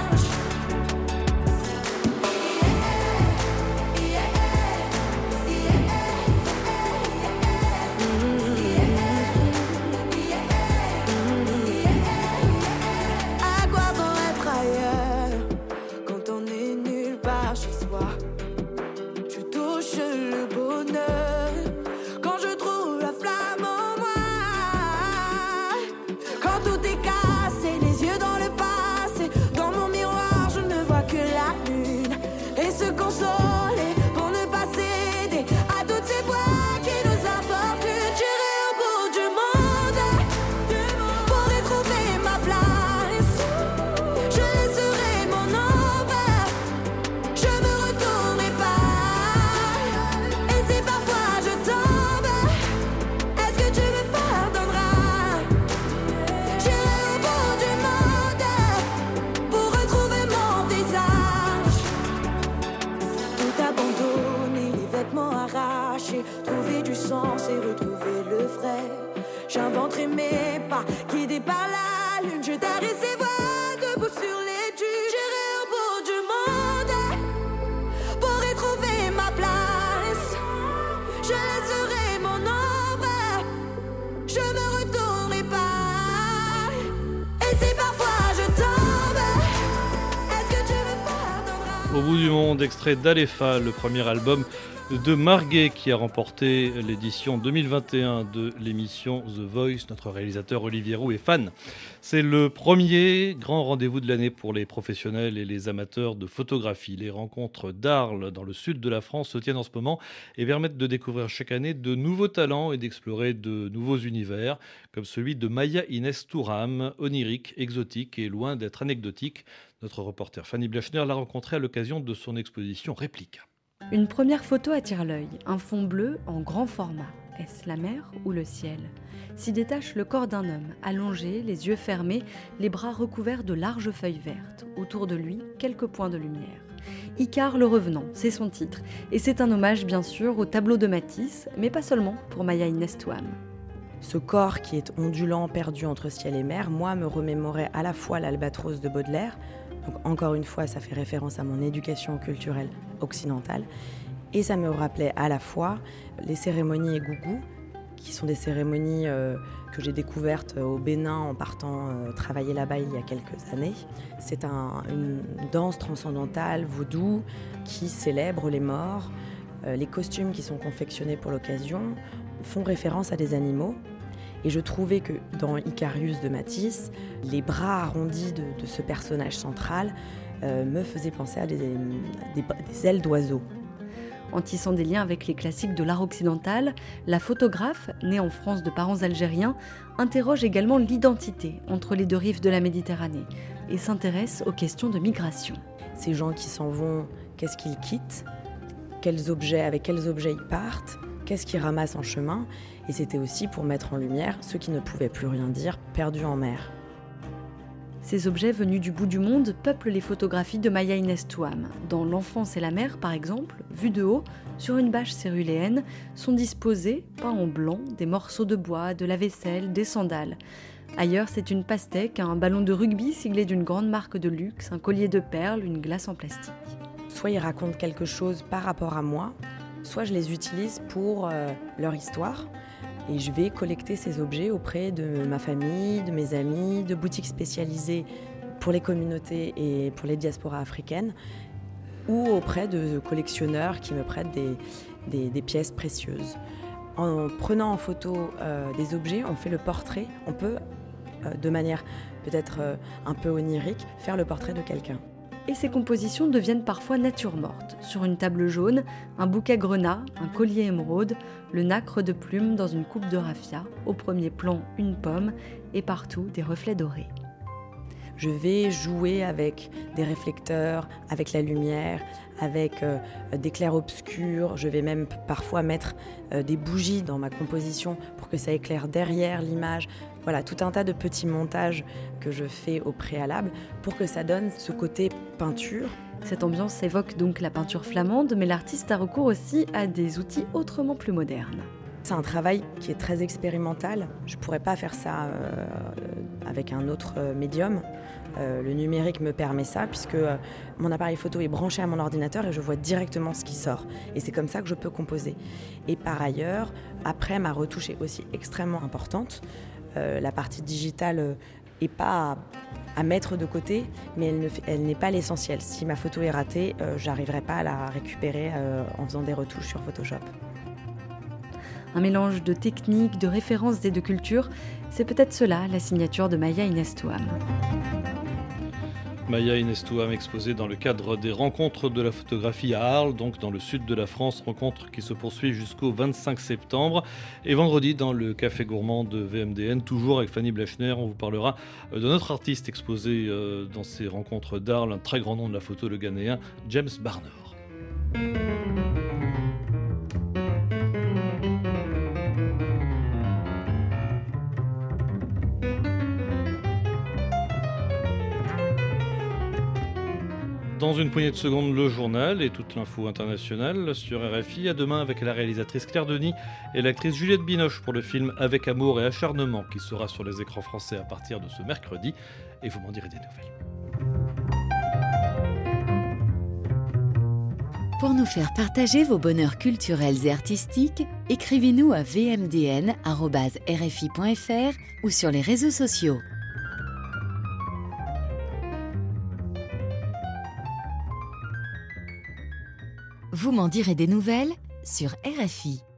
À quoi bon être ailleurs quand on est nulle part chez soi? Je touche le bonheur quand je trouve la flamme en moi. Quand tout est cassé, les yeux dans le passé, dans mon miroir, je ne vois que la lune. Et se consoler pour ne pas céder à toutes ces voix qui nous importunent. J'irai au bout du monde pour y trouver ma place. Je laisserai mon ombre, je me retournerai pas. Et si parfois je tombe, est-ce que tu me pardonneras? J'irai au bout du monde pour retrouver mon visage. Tout abandonner, les vêtements arrachés, trouver du sens et retrouver le vrai. J'inventerai mes pas, guidés par la lune. Je tairai ces voix debout sur les dunes. J'irai au bout du monde pour y trouver ma place. Je laisserai mon ombre, je me retournerai pas. Et si parfois je tombe, est-ce que tu me pardonneras? Au bout du monde, extrait d'Alepha, le premier album de Marguet qui a remporté l'édition deux mille vingt et un de l'émission The Voice. Notre réalisateur Olivier Roux est fan. C'est le premier grand rendez-vous de l'année pour les professionnels et les amateurs de photographie. Les rencontres d'Arles, dans le sud de la France, se tiennent en ce moment et permettent de découvrir chaque année de nouveaux talents et d'explorer de nouveaux univers, comme celui de Maya Inès Touram, onirique, exotique et loin d'être anecdotique. Notre reporter Fanny Blachner l'a rencontrée à l'occasion de son exposition Réplica. Une première photo attire l'œil, un fond bleu en grand format. Est-ce la mer ou le ciel ? S'y détache le corps d'un homme, allongé, les yeux fermés, les bras recouverts de larges feuilles vertes. Autour de lui, quelques points de lumière. Icare le Revenant, c'est son titre. Et c'est un hommage bien sûr au tableau de Matisse, mais pas seulement pour Maya Inès Touam. Ce corps qui est ondulant, perdu entre ciel et mer, moi, me remémorait à la fois l'Albatros de Baudelaire, donc encore une fois, ça fait référence à mon éducation culturelle occidentale, et ça me rappelait à la fois les cérémonies Egougou, qui sont des cérémonies euh, que j'ai découvertes au Bénin en partant euh, travailler là-bas il y a quelques années. C'est un, une danse transcendantale, vaudou, qui célèbre les morts. Euh, les costumes qui sont confectionnés pour l'occasion font référence à des animaux. Et je trouvais que dans Icarius de Matisse, les bras arrondis de, de ce personnage central euh, me faisaient penser à des, des, des ailes d'oiseaux. En tissant des liens avec les classiques de l'art occidental, la photographe, née en France de parents algériens, interroge également l'identité entre les deux rives de la Méditerranée et s'intéresse aux questions de migration. Ces gens qui s'en vont, qu'est-ce qu'ils quittent ? Quels objets, avec quels objets ils partent ? Qu'est-ce qu'ils ramassent en chemin ? Et c'était aussi pour mettre en lumière ceux qui ne pouvaient plus rien dire, perdus en mer. Ces objets venus du bout du monde peuplent les photographies de Maya Inès Touam. Dans L'Enfance et la mer, par exemple, vus de haut, sur une bâche céruléenne, sont disposés, peints en blanc, des morceaux de bois, de la vaisselle, des sandales. Ailleurs, c'est une pastèque, un ballon de rugby siglé d'une grande marque de luxe, un collier de perles, une glace en plastique. Soit ils racontent quelque chose par rapport à moi, soit je les utilise pour euh, leur histoire. Et je vais collecter ces objets auprès de ma famille, de mes amis, de boutiques spécialisées pour les communautés et pour les diasporas africaines, ou auprès de collectionneurs qui me prêtent des, des, des pièces précieuses. En prenant en photo euh, des objets, on fait le portrait, on peut, euh, de manière peut-être euh, un peu onirique, faire le portrait de quelqu'un. Et ces compositions deviennent parfois nature morte. Sur une table jaune, un bouquet grenat, un collier émeraude, le nacre de plumes dans une coupe de raffia, au premier plan une pomme et partout des reflets dorés. Je vais jouer avec des réflecteurs, avec la lumière, avec euh, des clairs-obscurs. Je vais même parfois mettre euh, des bougies dans ma composition pour que ça éclaire derrière l'image. Voilà, tout un tas de petits montages que je fais au préalable pour que ça donne ce côté peinture. Cette ambiance évoque donc la peinture flamande, mais l'artiste a recours aussi à des outils autrement plus modernes. C'est un travail qui est très expérimental. Je ne pourrais pas faire ça euh, avec un autre médium. Euh, le numérique me permet ça puisque euh, mon appareil photo est branché à mon ordinateur et je vois directement ce qui sort. Et c'est comme ça que je peux composer. Et par ailleurs, après, ma retouche est aussi extrêmement importante. Euh, la partie digitale n'est pas à, à mettre de côté, mais elle, ne, elle n'est pas l'essentiel. Si ma photo est ratée, euh, je n'arriverai pas à la récupérer euh, en faisant des retouches sur Photoshop. Un mélange de techniques, de références et de cultures, c'est peut-être cela la signature de Maya Inès Touam. Maya Inès Touam exposée dans le cadre des rencontres de la photographie à Arles, donc dans le sud de la France, rencontres qui se poursuivent jusqu'au vingt-cinq septembre. Et vendredi, dans le Café Gourmand de V M D N, toujours avec Fanny Blechner, on vous parlera de notre artiste exposé dans ces rencontres d'Arles, un très grand nom de la photo, le Ghanéen James Barnor. Dans une poignée de secondes, le journal et toute l'info internationale sur R F I. À demain avec la réalisatrice Claire Denis et l'actrice Juliette Binoche pour le film Avec amour et acharnement qui sera sur les écrans français à partir de ce mercredi. Et vous m'en direz des nouvelles. Pour nous faire partager vos bonheurs culturels et artistiques, écrivez-nous à v m d n arobase r f i point f r ou sur les réseaux sociaux. Vous m'en direz des nouvelles sur R F I.